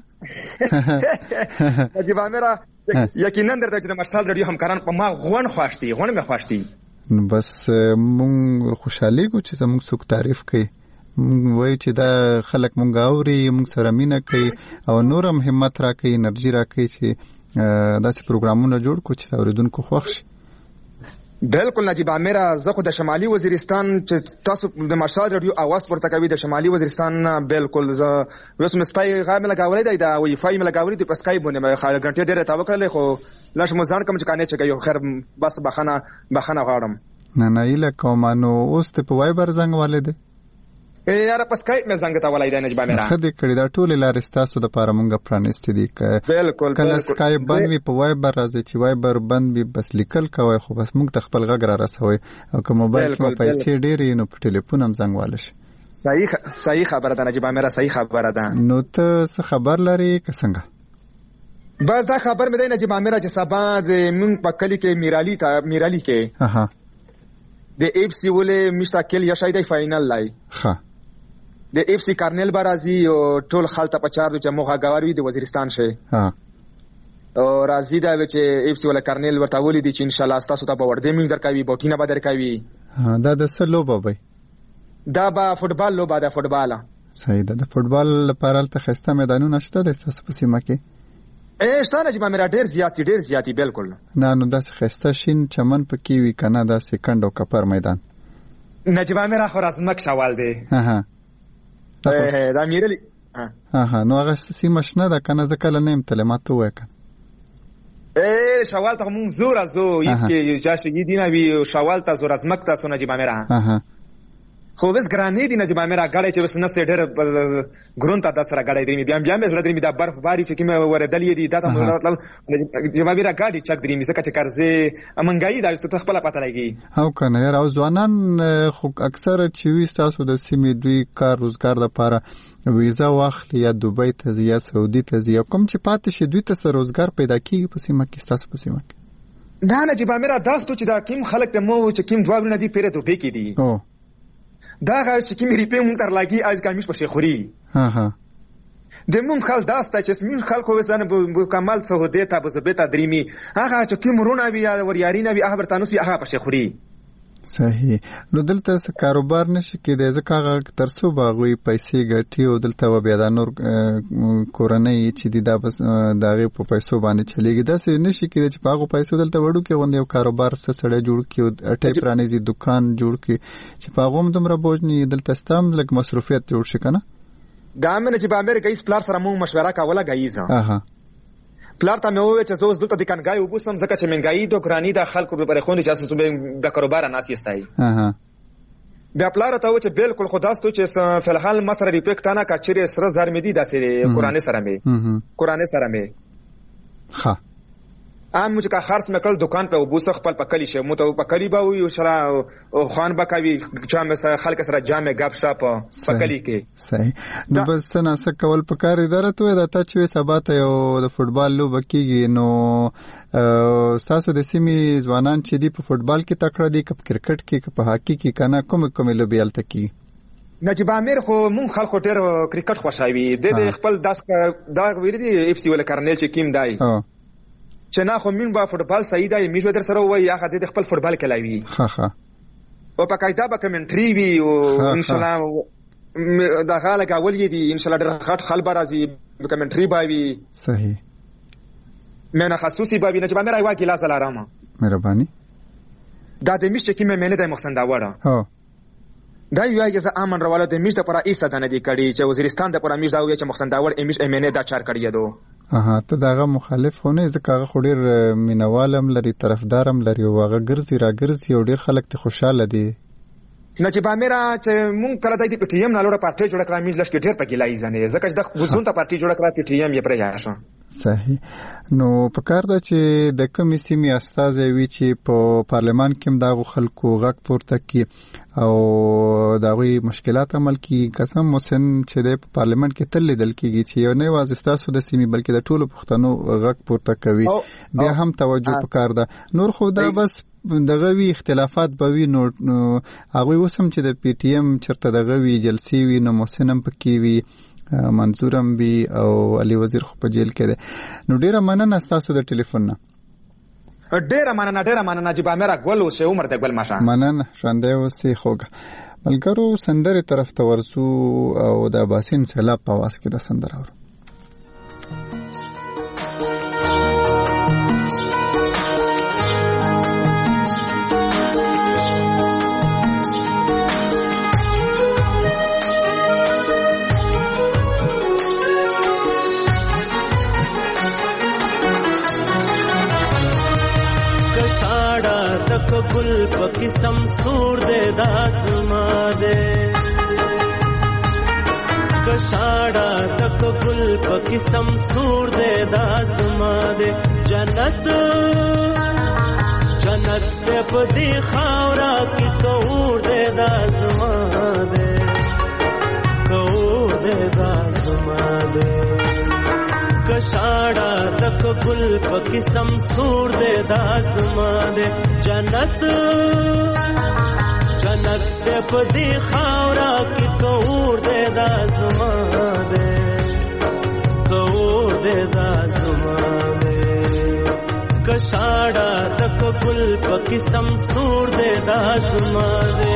نجیب امیر یقینا درته چې د مشال رادیو همکاران په ما غون خوښتي غون مې خوښتي بس مونږ خوشحالي کو چې زموږ څوک تعریف کوي وای چې دا خلک مونږ اوري مونږ سره مینه کوي او نورم همت راکوي انرژي راکوي چې داسې پروګرامونه جوړ کو چې اوریدونکو خوښ شي بالکل نجیب امیر زه خو د شمالي وزیرستان چې تاسو د مشال رادیو اواز پورته کوي د شمالي وزیرستان بالکل زه اوس مسپای غامل غاوري دی دا وای فای مل غاوري د پسکای باندې مې خاله غنټه ډیره تا وکړلې خو لاش مو ځان کوم چې کانه چې یو خیر بس بخنه غواړم نه ایله کومانو اوس ته په وایبر زنګ والده یاره پسکای مې زنګ ته ولای دی نجیب امیر خدای کړی دا ټول لارې ستاسو د پاره مونږه پرانست دي بالکل کله سکای بند وي په وایبر راځي چې وایبر بند وي بس لیکل کوي خو بس مونږ ته خپل غږ را رسوي او که موبایل کې پیسې ډېرې نو په ټلیفون هم زنګ والش صحیح خبره ده نجیب امیر صحیح خبره ده نو ته څه خبر لري که څنګه بس دا خبر مې دی نجیب امیر چې سبا د مونږ په کلی کې میرالی کې د اف سی ولې مشتاکل یا شاید فائنل لای ها د اف سی کارنل برازي او ټول خلطه په چار چې موږ غواړو د وزیرستان شي ها او راځي دا چې اف سی ولا کارنل ورته ولې دي چې ان شاء الله تاسو ته به ورده مين درکوي بوټینه به درکوي دا د سلو بابای دا با فوټبال لوبه ده فوټبال صحیح ده د فوټبال لپاره تل خسته میدانونه شته د تاسو په سیمه کې شته چې ما ډېر زیاتی بالکل نه نو داس خسته شین چمن پکې وی کنه دا سکند او کپر میدان نجیب امیر خو رازمک شوال دی دا میرلی نو هغه سیمه شنه ده کنه زه کله نیم تله ما ته وای کنه شوال ته مونږ زور ازو یت چې شګی دینه وی شوال ته زور از مکته سونه جی مامره خو بس ګرانې دي نه چې مامره غړې چې بس نه سېډر ګرون ته د سره غړې دي بیا مې زړه درې مې د برف باري چې کومه وردلې دي دا ته مطلب چې مامره غاډي چک درې مې څه چې قرضې امنګای دا څه خپل پته لګي او کنه یار او ځوانان خو اکثر چې وي تاسو د سیمې دوی کار روزګار لپاره ویزا واخلي یا دوبۍ ته ځي یا سعودي ته ځي کوم چې پاتې شي دوی ته سره روزګار پیدا کیږي په سیمه کې تاسو په سیمه کې دا نه چې مامره داستو چې دا کیم خلک ته مو چې کیم دوه نه دي پیره دوبۍ کې دي دا غا چې کیم ریپې مونږ تر لاګي اج کامیش په خوري د مونږ خل داسته چې مونږ خلکو وسانه کمال څه هده ته بزبته دریمي هغه چې کیم رونه بیا ور یارینه بیا هغه برتانو سي هغه په خوري صحیح نو دلته څه کاروبار نشي کېدای ځکه هغه ترڅو باغوي پیسې ګټي او دلته و بیا د نور کورنۍ چې دا بس داغه په پیسو باندې چلیږي دا څه نشي کېدای چې باغو پیسو دلته وړو کې غونډه یو کاروبار سره جوړ کی او اټي پرانیزي دکان جوړ کی چې باغوم دومره بوجني دلته ستام لګ مصروفیت جوړ شي کنه دا مې چې په امریکا ایس پلار سره مو مشوره کوله غایزه پلار ته مې وویل چې زه اوس دلته د کنګای وبوسم ځکه چې منګای د ګرانی د خلکو په پرخونی چې اساس د کاروبار ناس یستای بیا پلار ته و چې بالکل خداستو چې فلحال مسره ریپیکټ نه کا چیرې سره زر مې دي داسې قرآن سره مې ها ام چې کا خرڅ مکل دکان په وبوس خپل پکلی شه مو ته پکلی به وي او شرا خان بکوي جام سره خلک سره جام غب شپ پکلی کې صحیح نو بس نه څه کول پکار اداره ته د تا چې سبا ته یو د فوټبال لوب کېږي نو تاسو د سیمې ځوانان چې دی په فوټبال کې تکړه دي کپ کرکټ کې کپ هاکی کې کنه کوم لوبیال تکي نجيب امیر خو مون خلکو ډېر کرکټ خوښوي د خپل دا ویل دي اف سی ول کرنل چې کیم دای چې نه خو مين با فوټبال صحیح دی میشو در سره وای هغه د خپل فوټبال کلاوي ها او په قاعده به کمنټري وي او ان شاء الله دا غاله کول دي ان شاء الله ډېر خاط خلبر راځي کمنټري باوي صحیح مینه خصوصي باوي نه چې باندې راوي ګلاس لارامه مهرباني دا د میشته کې مې د محسن دا وړه دا یو اجازه امن راواله د میشته پر ایسه دنه دی کړي چې وزیرستان د پر میشته دا وی چې محسن دا وړ امیش امنه دا چار کړی دو ته داغه مخالف ونه ځکه هغه خډیر مینوالم لري طرفدارم لري او هغه ګرځي را ګرځي او ډیر خلک ته خوشاله دي نه چې بامیرا چې مونږ کله د پی ټی ایم نه لوړه پارټي جوړ کړه میز لشکې ډیر پکې لای ځنه ځکه چې د غوښون ته پارټي جوړ کړه پی ټی ایم یې پرې یاشه صحیح نو په کار ده چې د کمی سیمې استازي وی چې په پارلمان کې دغه خلکو غږ پورته کی او دغه مشکلات عمل کی قسم حسین چې د پارلمان کې تل لیدل کیږي چې یو نه واز استاسو د سیمې بلکې د ټولو پښتنو غږ پورته کوي بیا هم توجه پکار ده نور خو دا بس دغه وی اختلافات به وی نو هغه وسم چې د پی ټی ایم چرته دغه وی جلسي وی نو محسنم پکې وی منظورم بي او علي وزیر خو په جیل کې ده نو ډیره مننه تاسو د ټلیفون نه ډیره مننه چې بامیرا ګول اوسه عمر د ګل ماشه مننه شاندې اوسې خوګه ملګرو سندره طرف ته ورسو او د باسین سیلاب په واس کې د سندره ورو گل پکسم سور دے داسما دے کشاڑا تک گل پکسم سور دے داسما دے جنت دے پدی خاورا کی کور دے داسما دے کور دے داسما دے کشاڑا تک گل پکسم سور دے داسما دے جنت دے پدی خاورا کی کور دے داسما دے کور دے داسما دے کشاڑا تک گل پکسم سور دے داسما دے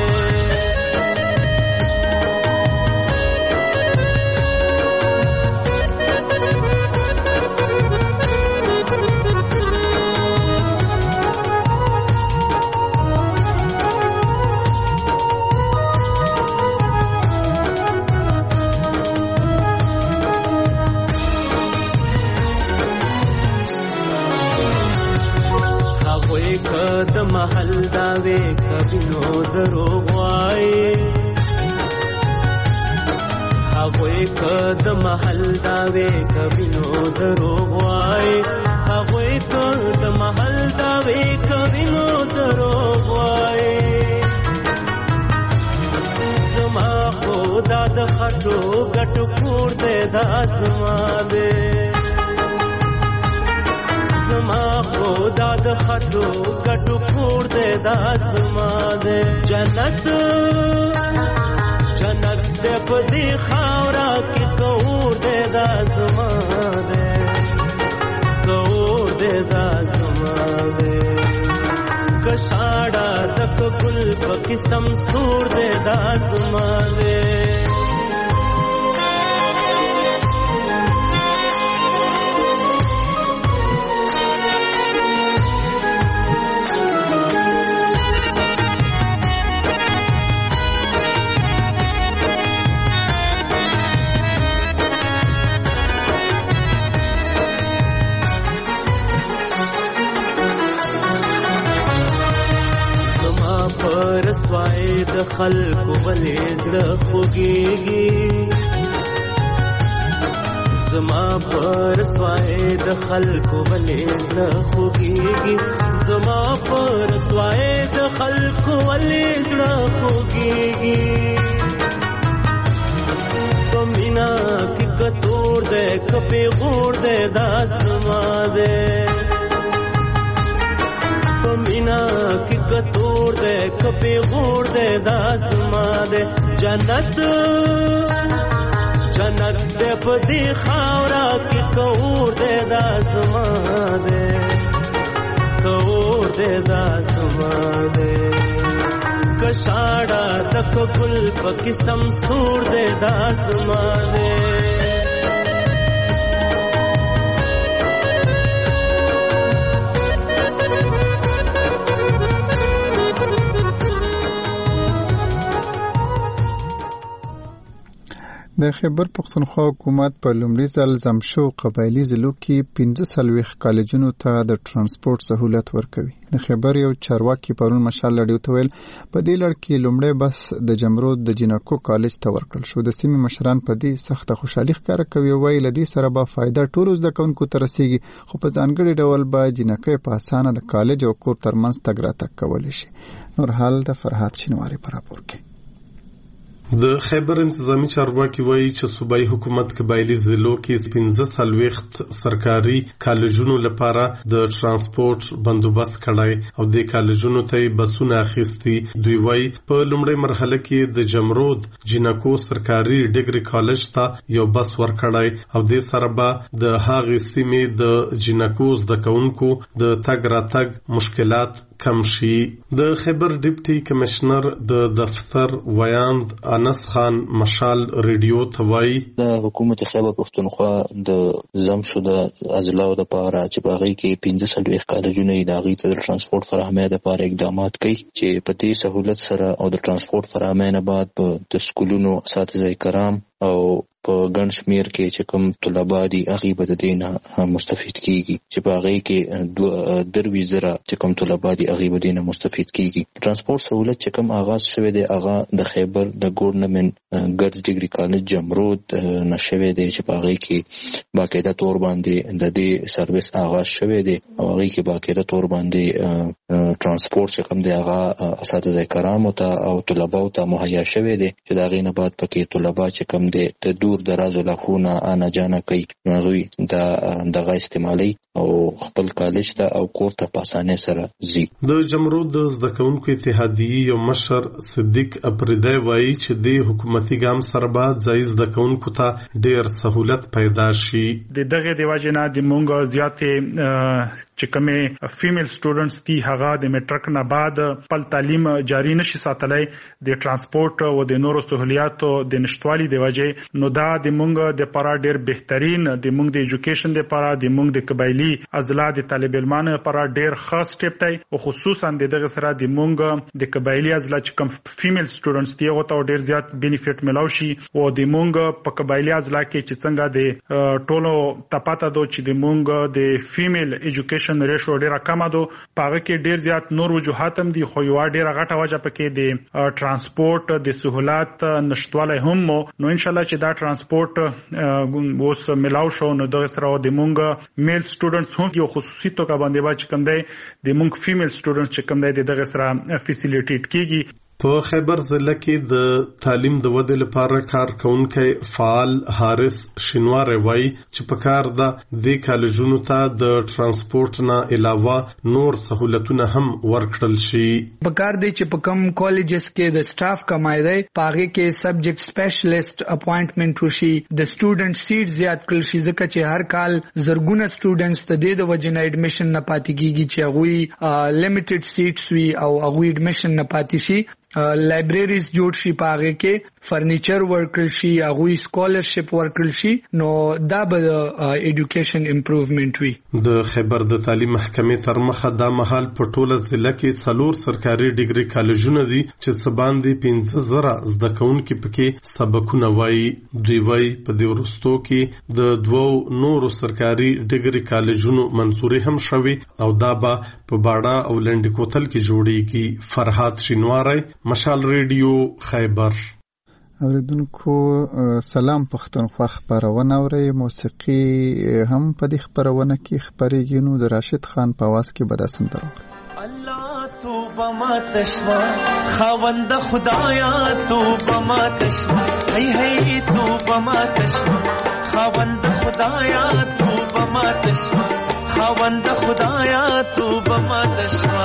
دروغ وایي هغوی که د محل داوی کوي نو دروغ وایي هغوی که د محل داوی کوي نو دروغ وایي زما خو دا د خټو ګټو کور دی دا زما دی زما خو دا د خټو ګټو کور دی دا زما دی جنت جنت دې په دې خاورا کې کور دې دا زما دې کور دې دا زما دې کشاړه تک ګل په قسم سور دې دا زما دې رسوای د خلکو ولې زړه خوږیږي زما پر رسوای د خلکو ولې زړه خوږیږي زما پر رسوای د خلکو ولې زړه خوږیږي پمینا کې کتور دې کپې غور دې داس ما دې پمینا کې کتور دے کپی غور دے داس ما دے جنت جنت دے پدی خاورا کې کور دے داس ما دے کور دے داس ما دے کشاڑا تک گل پکسم سور دے داس ما دے د خیبر پښتونخوا حکومت په لومړي ځل زمشو قبایلی ضلعو کې 15 کالجونو ته د ترانسپورت سہولت ورکوي. د خیبر یو چارواکي پرون مشال لړیو ته ویل په دې لړ کې لومړی بس د جمرود د جنکو کالج ته ورکړل شو. د سیمې مشران په دې سخته خوشحالي ښکاره کوي او وایي له دې سره به فایده ټولو زده کوونکو ته رسیږي خو په ځانګړي ډول به جنکۍ په اسانه د کالج او کور ترمنځ تګ راتګ کولی شي. نور حال د فرهاد شینواري په راپور کې. د خیبر انتظامی چارواکي وایي چې صوبایي حکومت قبایلی ضلعو کې 15 سرکاري کالجونو لپاره د ترانسپورت بندوبست کړای او د کالجونو ته بسونه اخیستي. دوی وایي په لومړۍ مرحله کې د جمرود جنکو سرکاري ډیګري کالج ته یو بس ورکړای او د سره به د هغې سیمې د جنکو زده کوونکو د تګ راتګ مشکلات کم شي. د خیبر ډیپټي کمشنر د دفتر ویاند انس خان مشال ریډیو ته وایي د حکومت خیبر پښتونخوا د زمشو د اضلاع د پاره چې باغی کې 15 کالجونه د هغې ته د ترانسپورت فراهمۍ لپاره اقدامات کوي چې په دې سہولت سره او د ترانسپورت فراهمۍ نه بعد په د سکولونو اساتذه کرام او په ګڼ شمیر کې چې کوم طلبه دي هغه به د دې نه مستفید کیږي چې په هغه کې 2,000 چې کوم طلبه دي هغه به د دې نه مستفید کیږي. ترانسپورت سہولت چې کوم آغاز شوه دی هغه د خیبر د ګورنمنت ګرځ ډیګري کالج جمرود نشوي دی چې په هغه کې باقاعده تور باندې د دې سرویس آغاز شوه دی او هغه کې باقاعده تور باندې ترانسپورت چې کوم دی هغه اساتذه کرامو ته او طلبه ته مهیا شوه دی چې دا غي نه بعد پکې طلبه چې کوم دی د دور دراز علاقونه انا جانا کوي نوغوي دغه استعمالي او خپل کالج ته او کور ته په اسانه سره زی. د جمرود د زده کوونکو اتحادیې یو مشر صدیق اپریدی وایي چې د حکومتي ګام سره بعد ځای زده کوونکو ته ډېر سہولت پیدا شي. دغه د واجنه د مونږ زیاتې چې کومه فیمیل سټوډنټس دي هغه د میټرک نه بعد خپل تعلیم جاری نشي ساتلای د ترانسپورت او د نورو سہولیاتو د نشټوالي د وجې نو دا د مونږ د لپاره ډېر بهترین د مونږ د ایجوکیشن د لپاره د مونږ د قبایلی محلي ازلا د طالب علمانو لپاره ډیر خاص سټپ دی او خصوصا دغه سره د مونږ د قبایلی ازلا چې کوم فیمیل سټوډنټس دی او ته ډیر زیات بینیفیټ ملوشي او د مونږ په قبایلی ازلا کې چې څنګه د ټولو تپاته دو چې د مونږ د فیمیل ایجوکیشن ریشو ډیر کم دو پاره کې ډیر زیات نور وجوهات هم دي خو یو ډیر غټه وجه پکې د ترانسپورت د سہولات نشټواله هم نو ان شاء الله چې دا ترانسپورت اوس ملاو شو نو دغه سره د مونږ میل سټوډنټس هم یو خصوصي توګه باندې چې کوم دی د مونږ فیمیل سټوډنټس چې کوم دی دغه سره فیسیلیټیټ کیږي په خیبر ضلع کې د تعلیم د ودې لپاره کارکونکو فعال حارث شینوار وایي چې په کار د کالجونو ته د ترانسپورت نه علاوه نور سہولتونه هم ورکړل شي. په کار دی چې په کوم کالجز کې د سټاف کمای دی پاغه کې سبجیکټ سپیشلیست اپاینټمنټ وشي د سټوډنټ سیټ زیات کړل شي ځکه چې هر کال زرګونه سټوډنټس ته د وجنه اډمیشن نه پاتې کیږي چې هغه لیمیټډ سیټس وي او هغه اډمیشن نه پاتې شي. لایبرریز جوړ شي پاغه کې فرنیچر ورکړل شي هغه سکالرشپ ورکړل شي نو دا به ایجوکیشن امپروومنت وي. د خیبر د تعلیم محکمې تر مخه د مهال په ټوله ضلع کې 4 سرکاري ډیګري کالجونه دي چې سباندې 15,000 زده کوونکي پکې سبقونه وایي. دوی وایي په دې ورستو کې د 2 نورو سرکاري ډیګري کالجونو منځوري هم شوي او دا به په باړه او لنډ کوتل کې جوړیږي. فرحات شینواری مشال ریډیو خیبر. اوریدونکو سلام پښتونخوا خبرونه اوري موسیقي هم په دې خبرونه کې خبرېږي نو د راشد خان په आवाज کې بداسن درو. الله توبه ما تشوا خوند خدایا توبه ما تشوا هی هی توبه ما تشوا خوند خدایا توبه ما تشوا خوند خدایا توبه ما تشوا.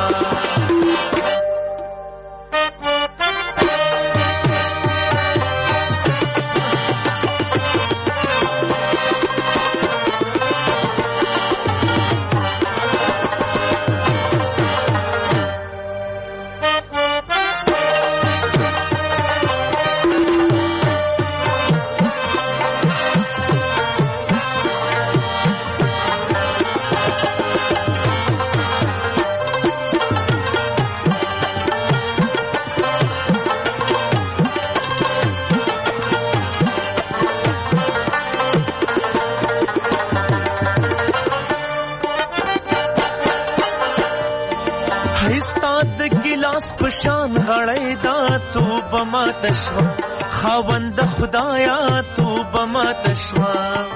پشان غړې دا توبه ما تشوا خوند خدایا توبه ما تشوا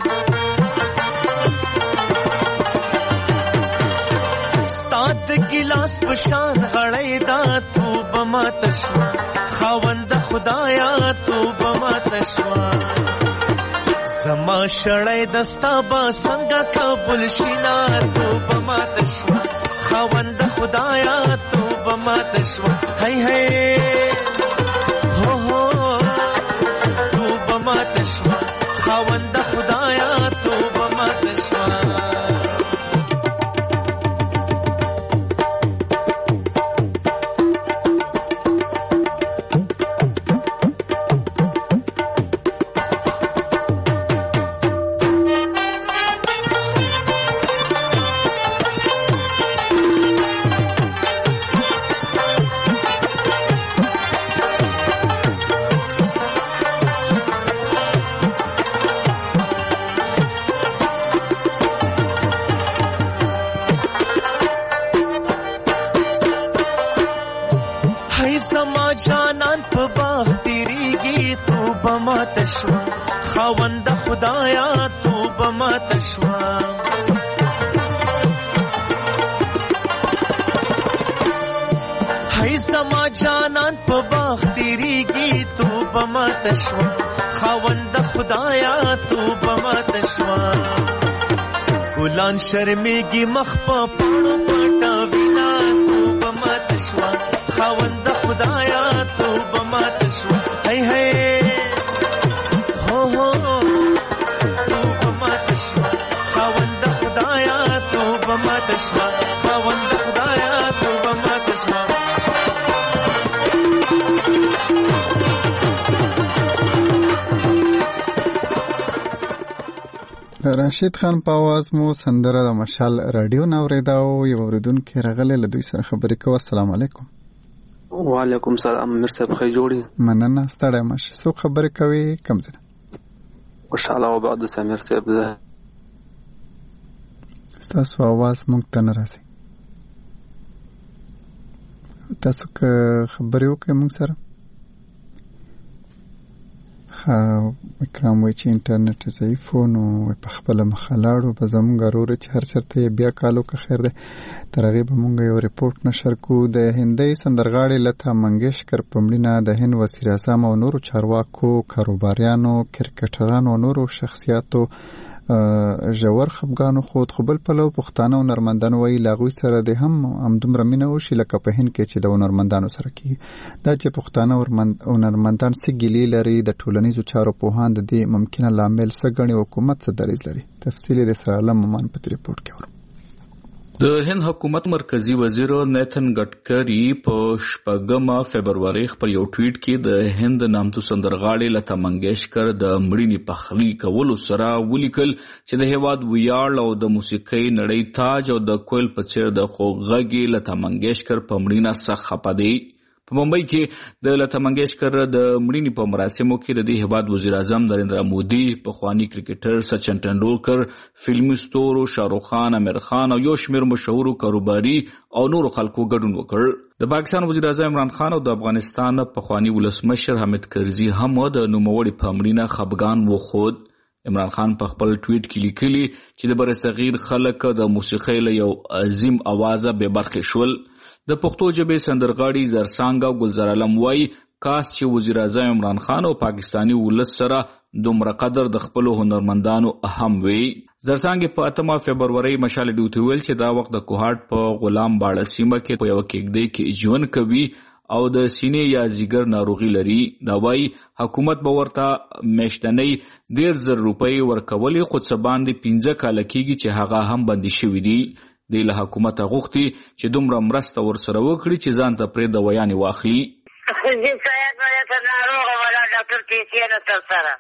ستاد ګلاس پشان غړې دا توبه ما تشوا خوند خدایا توبه ما تشوا زما شړې دستا با څنګه قبول شینا توبه ما تشوا خوند خدایا توبه ما تشوا هی هی هو هو توبه ما تشوا خوند خدایا توبه ما تشوا. تشوا خوند خدایا توبه ما تشوا هی زما جانان په باغ تیریږي توبه ما تشوا خوند خدایا توبه ما تشوا ګلان شرمېږي مخ په پاڼو پټا وینا توبه ما تشوا خوند خدایا توبه ما تشوا هی هی خوند خدایا توبه ما تشوا خوند خدایا توبه ما تشوا. راشد خان په आवाज مو سندره د مشال رادیو نوریدا او یو اوریدونکو راغله له دوی سره خبرې کوي. السلام علیکم. وعلیکم السلام. امیر صاحب خیر جوړی؟ مننه ستړی مشه. څو خبرې کوي کم زنه؟ خوشاله او بعد سمیر صاحب ده تاسو आवाज مونږ ته نه راځي. تاسو که خبرې وکړئ مونږ سره. اکرام وایي چې انټرنیټ ضعیف و نو په خپله مخه لاړو. به زمونږ وروره چې هر چېرته یې بیا کال وکړه خیر دی. تر هغې به مونږ یو ریپورټ نشر کړو. د هندۍ سندرغاړې لتا منګیشکر په مړینه د هند وزیر اعظم او نورو چارواکو، کاروباریانو، کرکټرانو او نورو شخصیاتو ژور خفګان وښود. خو بل پلو پښتانه او هنرمندان وایي له هغوی سره د همدومره مینه وشي لکه په هند کې چې د هنرمندانو سره کېږي. دا چې پښتانه او هنرمندان څه ګیلې لري، د ټولنیزو چارو پوهان د دې ممکنه لامل څه ګڼي، حکومت څه دریځ لري، تفصیل د سره علم ممان په ریپورټ کې ورو. د هند حکومت مرکزی وزیر نیتن ګټکری په 8 فبرवरी خپل یو ټویټ کې د هند نامتو سندرغاړې لتا منګیشکر د مړینې پخلی کولو سره ولیکل چې د هیواد ویاړ او د موسیقۍ نړۍ تاج او د کویل په څیر د خوږغږي لتا منګیشکر په مړینه سخت خپه دی. په ممبئی کې د لتا منګیشکر د مړینې په مراسمو کې د دې هیواد وزیر اعظم نریندرا مودي، پخوانی کرکټر سچن ټنډولکر، فلمي ستورو شاهرخ خان، امیر خان او یو شمېر مشهورو کاروباري او نورو خلکو ګډون وکړ. د پاکستان وزیر اعظم عمران خان او د افغانستان پخوانی ولسمشر حامد کرزي هم د نوموړي په مړینه خفګان وښود. عمران خان په خپل ټویټ کې لیکلي چې د برصغیر خلک د موسیقۍ له یو عظیم اوازه بې برخې شول. د پښتو ژبې سندرغاړي زرسانګ او ګلزار علم وایي کاش چې وزیر اعظم عمران خان او پاکستانی ولس سره دومره قدر د خپلو هنرمندانو اهم وي. زرسانګ په 8 فبرवरी مشال ډیوټي ویل چې دا وخت د کوهاټ په غلام باړه سیمه کې په یو کېږدۍ کې ژوند کوي او د سینې یا ځیګر ناروغي لري. دا وایي حکومت به ورته میاشتنۍ 1,000 روپۍ ورکولې، خو څه باندې 15 کاله کېږي چې هغه هم بندي شوي دي. دی له حکومت غوښتي چې دومره مرسته ورسره وکړي چې ځان ته پرې د ویانې واخلي. خو سید باندې تر ناروغه ولا ډاکټر پیسې نه تر سره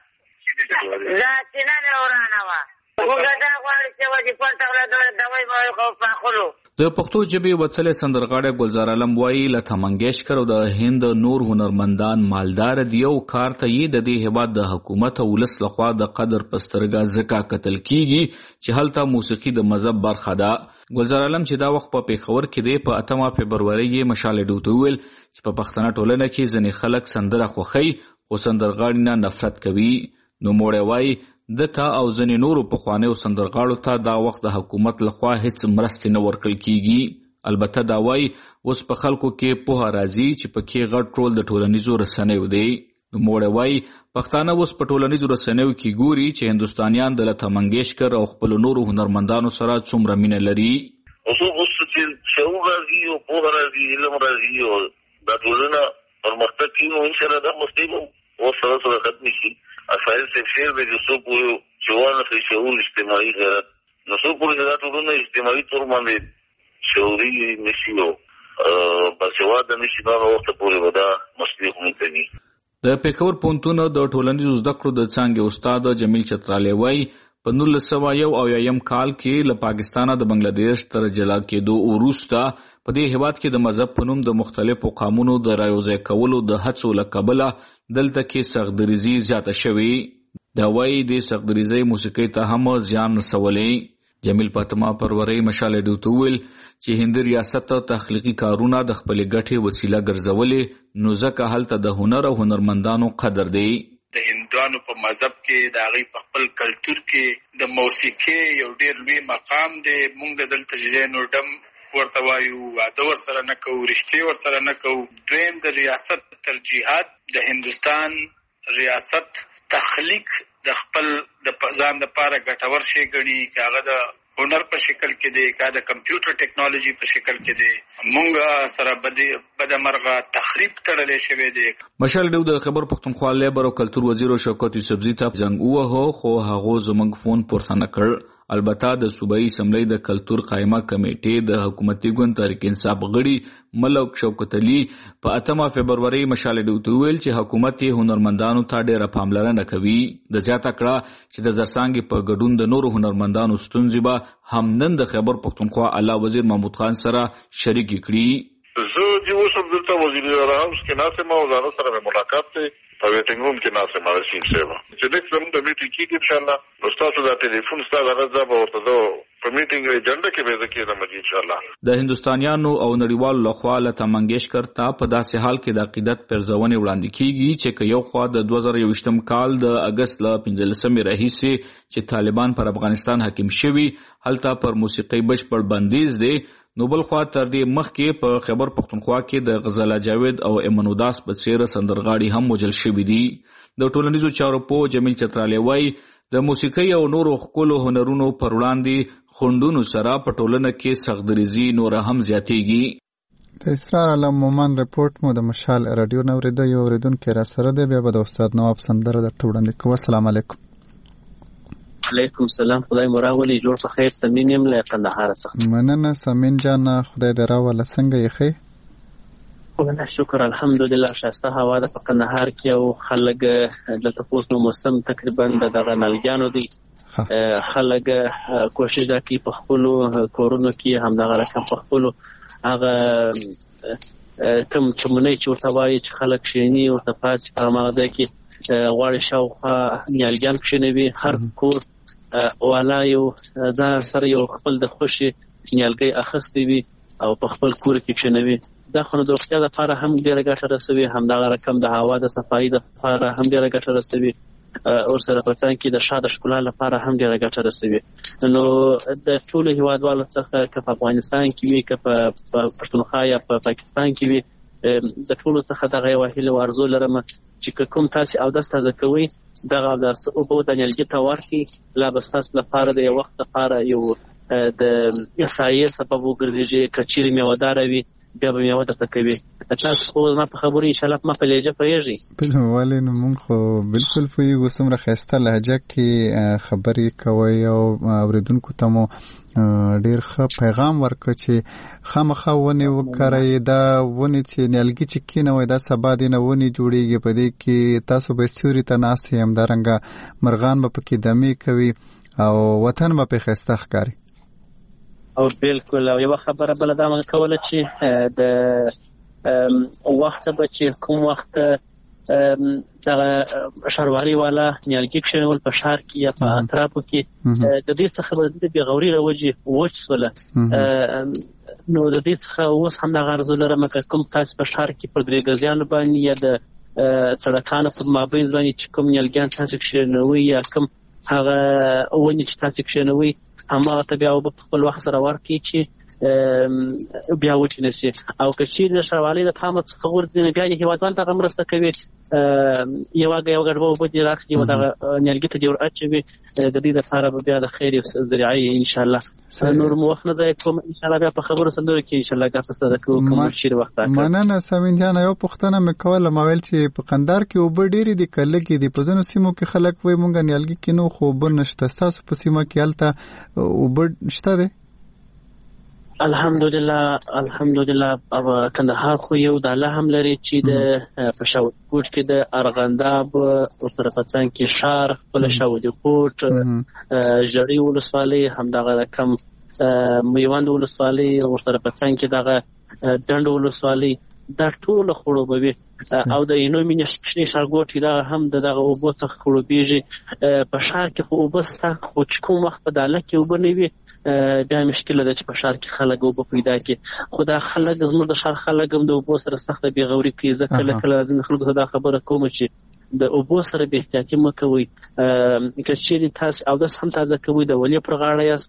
دا سینه مې ورانه وه. موږ دا غواړو چې وظیفه ته ولا دوی به خو پاخلو. د پښتو ژبې وتلې سندرغاړی ګلزار علم وایي لتا منګیشکر او د هند نور هنرمندان مالدار دي او کار ته یې د دې هیواد د حکومت او ولس لخوا د قدر په سترګه ځکه کتل کیږي چې هلته موسیقي د مذهب برخه ده. ګلزار علم چې دا وخت په پېښور کې دی په 8 فبرवरी یې مشال ډیوټي ویل چې په پښتنه ټولنه کې ځینې خلک سندره خوښوي خو سندرغاړي نه نفرت کوي. نو موړی وایي دته او ځینې نورو پخوانیو سندرغاړو ته دا وخت د حکومت لخوا هیڅ مرستې نه ورکړل کیږي. البته دا وایي اوس په خلکو کې پوهه راځي چې پکې غټ رول د ټولنیزو رسنیو دی. نو موړی وایي پښتانه اوس په ټولنیزو رسنیو کې ګوري چې هندوستانیان د لتا منګیشکر او خپل نورو هنرمندانو سره څومره مینه لري. اوس چې شعور راځي او پوهه راځي، علم راځي او دا ټولنه پرمختګ کوي نو انشاءالله دا مستقیم اوس سره سره ختم شي. اسایل تفسیر د جسو پورې چوانه فی شعور اجتماعي غیرت نسو پورې دا ټولنه اجتماعي تور باندې شعوري نشي او باسواده نشي دا وخت پورې ودا مسلک نه کوي. د پېښور پوهنتون د ټولنیزو زده کړو د څانګې استاد جمیل چترالی وایي په 1991 کال کې له پاکستانه د بنگلاديش تر جلا کېدو وروسته په دې هیواد کې د مذهب په نوم د مختلفو قومونو د رايوځای کولو د هڅو له کبله دلته کې سختدریزي زیاته شوې. دا وایي د سختدریزۍ موسیقۍ ته هم زیان رسولی. جمیل په 8 فبرवरी مشال ډیوټي ویل چې هند ریاست تخلیقي کارونه د خپلې ګټې وسیله ګرځولې نو ځکه هلته د هنر او هنرمندانو قدر دی. د هندوانو په مذهب کې د هغوی په خپل کلتور کې د موسیقۍ یو ډېر لوی مقام دی. موږ دلته چې نو ډم ورته وایو، واده ورسره نه کوو، رشتې ورسره نه کوو. دویم د ریاست ترجیحات د هندوستان ریاست تخلیق د خپل د ځان دپاره ګټور شی ګڼي، که هغه د هنر په شکل کې دی، که د کمپیوټر ټیکنالوژي په شکل کې دی. موږ سره به بدمرغه تخریب تړلې شوی دی. مشال ډیو د خبر پښتونخوا لیبر او کلتور وزیر شوکت یوسفزي ته زنګ ووهو خو هغه زمنګ فون پورته نه کړ. البته د صوبایي اسمبلی د کلتور قائمه کمیټې د حکومتي ګوند تحریک انصاف غړي ملک شوکت علي په 8 فبروري مشال ډیو ته ویل چې حکومت هنرمندانو ته ډېره پاملرنه کوي. د زیاته کړه چې د زرسانګ په ګډون د نورو هنرمندانو ستونزې به هم نن د خبر پښتونخوا اعلی وزیر محمود خان سره شریک کړي. زه چې اوسم دلته وزیر اعظم کې ناسم او وزارت سره ملاقات ته په ویټینګ روم کې ناسم رسیم صاحب چې نیکسټ زموږ د میټینګ کې ان شاء الله نو تاسو دا ټلیفون ستاسو راځه به ورته په میټینګ ایجنډا کې به ذکر راځي ان شاء الله. د هندستانیانو او نړیوالو لخوا لتا منګیشکر ته په داسې حال کې د عقیدت پرځونې وړاندې کیږي چې یو خوا د 2021م کال د اگست ل 15 راهیسې چې طالبان پر افغانستان حاکم شوي هلته پر موسیقي بشپړ بندیز دی. نو بل خوا تر دې مخکې په خبر پښتونخوا کې د غزاله جاوید او ایمنوداس په څیر سندرغاړي هم وژل شوي دي. د ټولنیزو چارو په جمیل چترالی وایي د موسیقي او نورو ښکلو هنرونو پر وړاندې خنډونو سره په ټولنه کې سختدریزي نور هم زیاتېږي. د اسرار علم مومن رپورټ مو د مشال رادیو نه اورېده. یو اورېدونکی را سره دی، بیا به د استاد نواب سندره درته وړاندې کوو. السلام علیکم. علیکم السلام. خدای مو راولي جوړ په خیر. سمین یم له کندهار څخه. مننه سمین جان، خدای دې راوله. څنګه یې ښې؟ والله شکر الحمدلله. شایسته هوا ده په کندهار کې او خلک دلته اوس نو موسم تقریبا دغه نلګیانو دي. خلک کوشش کوي په خپلو کورونو کې همدغه رقم په خپلو هغه کم چمنۍ چې ورته وایي چې خلک کښېني ورته پاتې په هماغه کې غواړي شاوخوا نیالګیان کښېنوي. هر کور والا یو ځان سره یو خپل د خوښې نیالګی اخیستی وي او په خپل کور کې کښېنوي. دا خو د روغتیا لپاره هم ډېره ګټه رسوي، همدغه رقم د هوا د صفایي لپاره هم ډېره ګټه رسوي، ورسره په څنګ کې د شا د ښکلا لپاره هم ډېره ګټه رسوي. نو د ټولو هیوادوالو څخه که په افغانستان کې وي که په پښتونخوا یا په پاکستان کې وي د ټولو څخه دغه یوه هیله او ارزو لرم چې کوم تاسې اودس تازه کوئ دغه اودس اوبه د نیالګي ته ورکړئ، لا به ستاسو لپاره د یو وخت لپاره یو د سایې سبب وګرځېږي. که چیرې میوهداره وي بیا به میوه درته کوي. تاسو خو زما په خبرو انشاءالله ما په لهجه پوهېږئ؟ ولې نو موږ خو بالکل پوهېږو، څومره ښایسته لهجه کې خبرې کوئ او اورېدونکو ته مو ډېر ښه پیغام ورکړه چې خامخا ونې وکرئ. دا ونې چې نیالګي چې کېنوئ دا سبا دې نه ونې جوړېږي، په دې کې تاسو به سیوري ته ناست یې، همدارنګه مرغان به پکې دمې کوي او وطن به پرې ښایسته ښکاري. او بالکل. او یوه خبره بله دا مه کوله چې د وخته به چې کوم وخت دغه ښاروالۍ والا نیالګي کښېنول په ښار کې یا په اطرافو کې د دې څخه به د بېغوري روجې وچ سوله. نو د دې څخه اوس هم دغه ارزو لرم که کوم تاسو په ښار کې پر درې ګزیانو باندې یا د سړکانو پر مابین باندې چې کوم نیالګیان تاسو کښېنوئ یا کوم هغه ونې چې تاسو کښېنوئ هماغه ته بیا اوبه په خپل وخت سره ورکړئ چې بیا وچې نه شي. او که چیرې د ښاروالۍ د پامه څخه غورځي نو بیا یې هېوادوال دغه مرسته کوي، یو ګډبه اوبه دې راکړي او دغه نیالګي ته دې ور اچوي. د دې لپاره به بیا د خیر ذریعه انشاءالله. نور مو وخت نه ضایع کوم، انشاءالله بیا په خبرو سندرو کې انشاءالله ګپ سره کوو کوم شي وخت راکړه. مننه سمین جان. یو پوښتنه مې کوله، ما ویل چې په قندهار کې اوبه ډېرې دي که لږې دي؟ په ځینو سیمو کې خلک وایي مونږ نیالګي کې نو خو اوبه نشته. ستاسو په سیمه کې هلته اوبه شته دی؟ الحمدلله. کندهار خو یو داله هم لري چې د پېښور کوټ کې د ارغنداب ورسره په څنګ کې ښار خپله شاودي کوټ ژړۍ ولسوالۍ همدغه رقم میوند ولسوالۍ ورسره په څنګ کې دغه ډنډ ولسوالۍ دا ټوله خړوبوي. او د اینو مینې شنې ښارګوټي دا هم دغه اوبو څخه خړوبېږي. په ښار کې خو اوبه شته، خو چې کوم وخت په داله کې اوبه نه وي بیا مشکله ده چې په ښار کې خلک اوبه پیدا کړي. خو دا خلک زموږ د ښار خلک هم د اوبو سره سخته بېغوري کوي. زه کله کله ځینې خلکو ته دا خبره کوم چې د اوبو سره بې احتیاطي مه کوئ. که چیرې تاسو اودس هم تازه کوئ د ولې پر غاړه یاست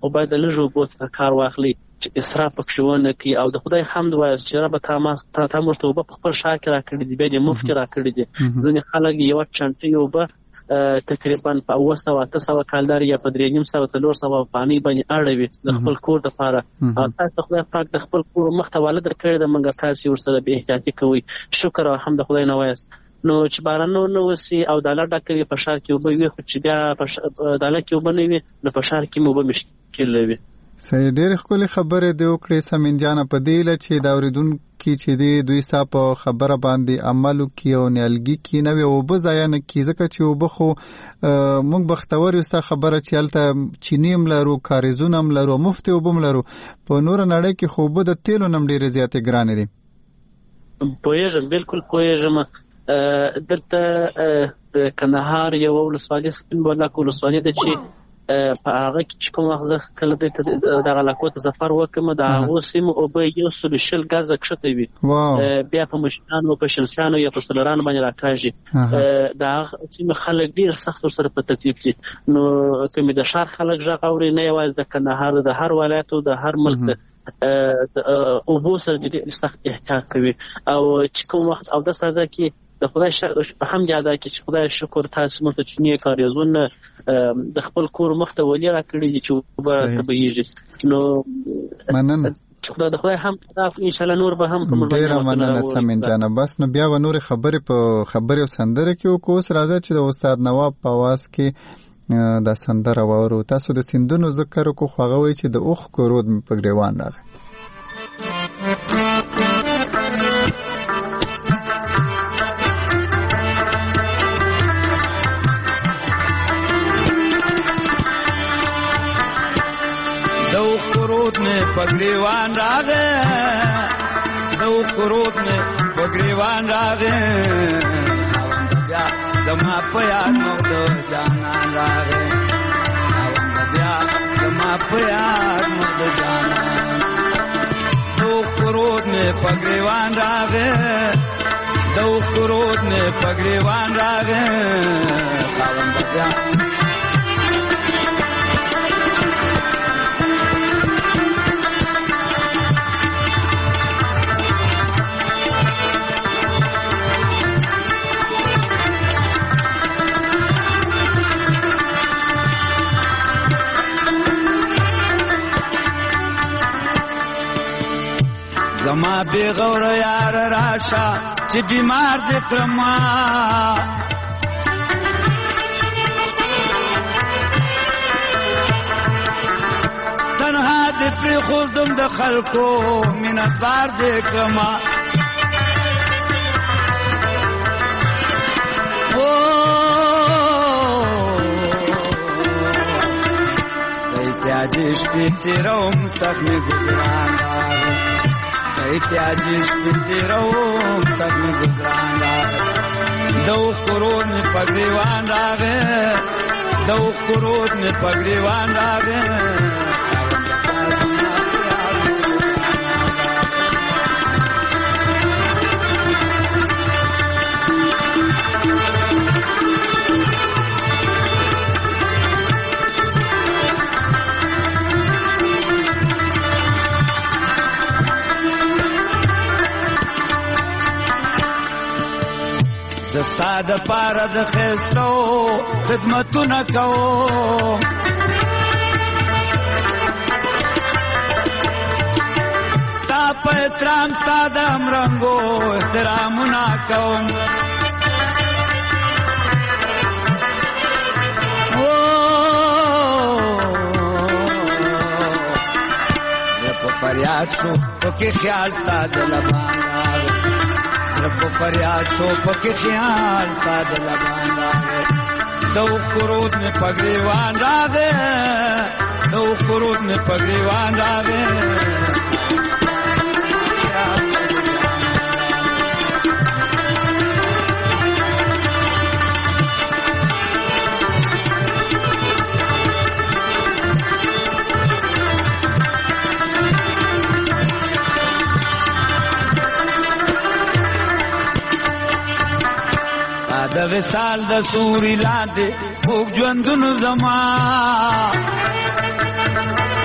او باید د لږو اوبو څخه کار واخلي چې اسراف پکې ونه کړي او د خدای حمد وایي چې رب تا موږ ته اوبه په خپل شا کې راکړي دي، بیا دې مفت کې راکړي دي. ځینې خلک یوه چنټۍ اوبه تقریبا په 700 کالداري یا په 350-400 افغانۍ باندې اړوي د خپل کور دپاره. او تاسو خدای پاک د خپل کور مخ ته واله درکړی ده، مګر تاسې ورسره بې احتیاطي کوئ. شکر او حمد خدای نه وایاست. نو چې بارانونه نه وسي او داله ډکه وي په ښار کې اوبه وي، خو چې بیا په داله کې اوبه نه وي نو په ښار کې اوبه مشکل وي. صحیح، ډېرې ښکلې خبرې دې وکړې سمین جانه. په دې هیله چې د اورېدونکي چې دوی ستا په خبره باندې عمل وکړي او نیالګي کښېنوي او اوبه ضایع نه کړي، ځکه چې اوبه خو موږ بختور یو ستا خبره چې هلته چیني هم لرو، کاریزونه هم لرو، مفتې اوبه هم لرو. په نوره نړۍ کې خو اوبه د تیلو نه هم ډېرې زیاتې ګرانې دي. پوهېږم، بالکل پوهېږم. دلته د کندهار یوه ولسوالي سپین بولک ولسوالي ده چې په هغه کې چې کوم وخت زه کله دغه علاقو ته سفر وکړم د هغو سیمو اوبه 120 ګزه کښته وي، بیا په مشرانو په شلچیانو یا په سولرانو باندې راکاږي. د هغه سیمې خلک ډېر سخت ورسره په تکلیف دي. نو که مې د ښار خلک غږ اوري، نه یوازې د کندهار، د هر ولایت او د هر ملک اوبو سره ډېر سخت احتیاط کوي. او چې کوم وخت او د سازه کې د خدای حمد ادا کړي چې خدای شکر تاسو موږ ته چینی کاریزونه د خپل کور مخ ته ولې راکړي چې اوبه طبیعي. نو مننه د خدای حمد ادا ان شاء الله نور به هم په ډېره مننه سمین جانه. بس نو بیا به نورې خبرې په خبرې او سندره کې وکړو. اوس راځه چې د استاد نواب په اواز کې دا سندره واورو. تاسو د سیندونو ذکر وکړو، خو هغه وایي چې د اوښکو رود مې په ګریوان راغی. پګریوان راغې دو کرود مې پګریوان راغې بیا زما په یاد مغد جانان راغې بیا زما په یاد مغد جانان دو کرود مې پګریوان راغې دو کرود مې پګریوان راغې بیا زما بی غور یار راشا چې بیمار دې کړم تنها دې پر خودم د خلکو منتبار دې کړم ایتیاجش پیتیروم سخ می گزران ایتیاجش پیتیروم سخ می گزران دو خرود می پگریوان راگه دو خرود می پگریوان راگه زستا د پاره د خستو خدمتونه کوم ستا په احترام ستا د امرنګو احترامونه کوم په فریاد شو پکې خیال ستا د لبان په فریاد شو پکې خیال ساد لبان راغې دو خرود مې پګریوان راغې دو خرود مې پګریوان راغې د وصال د سوري لاندې خوږ ژوندونو زما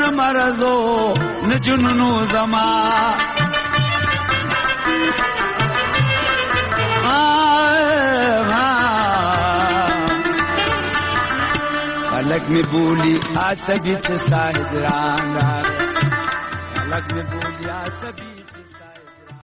نه مرزو نه جنونو زما فلک می بولی آسبی چستا هجران را فلک می بولی آسبی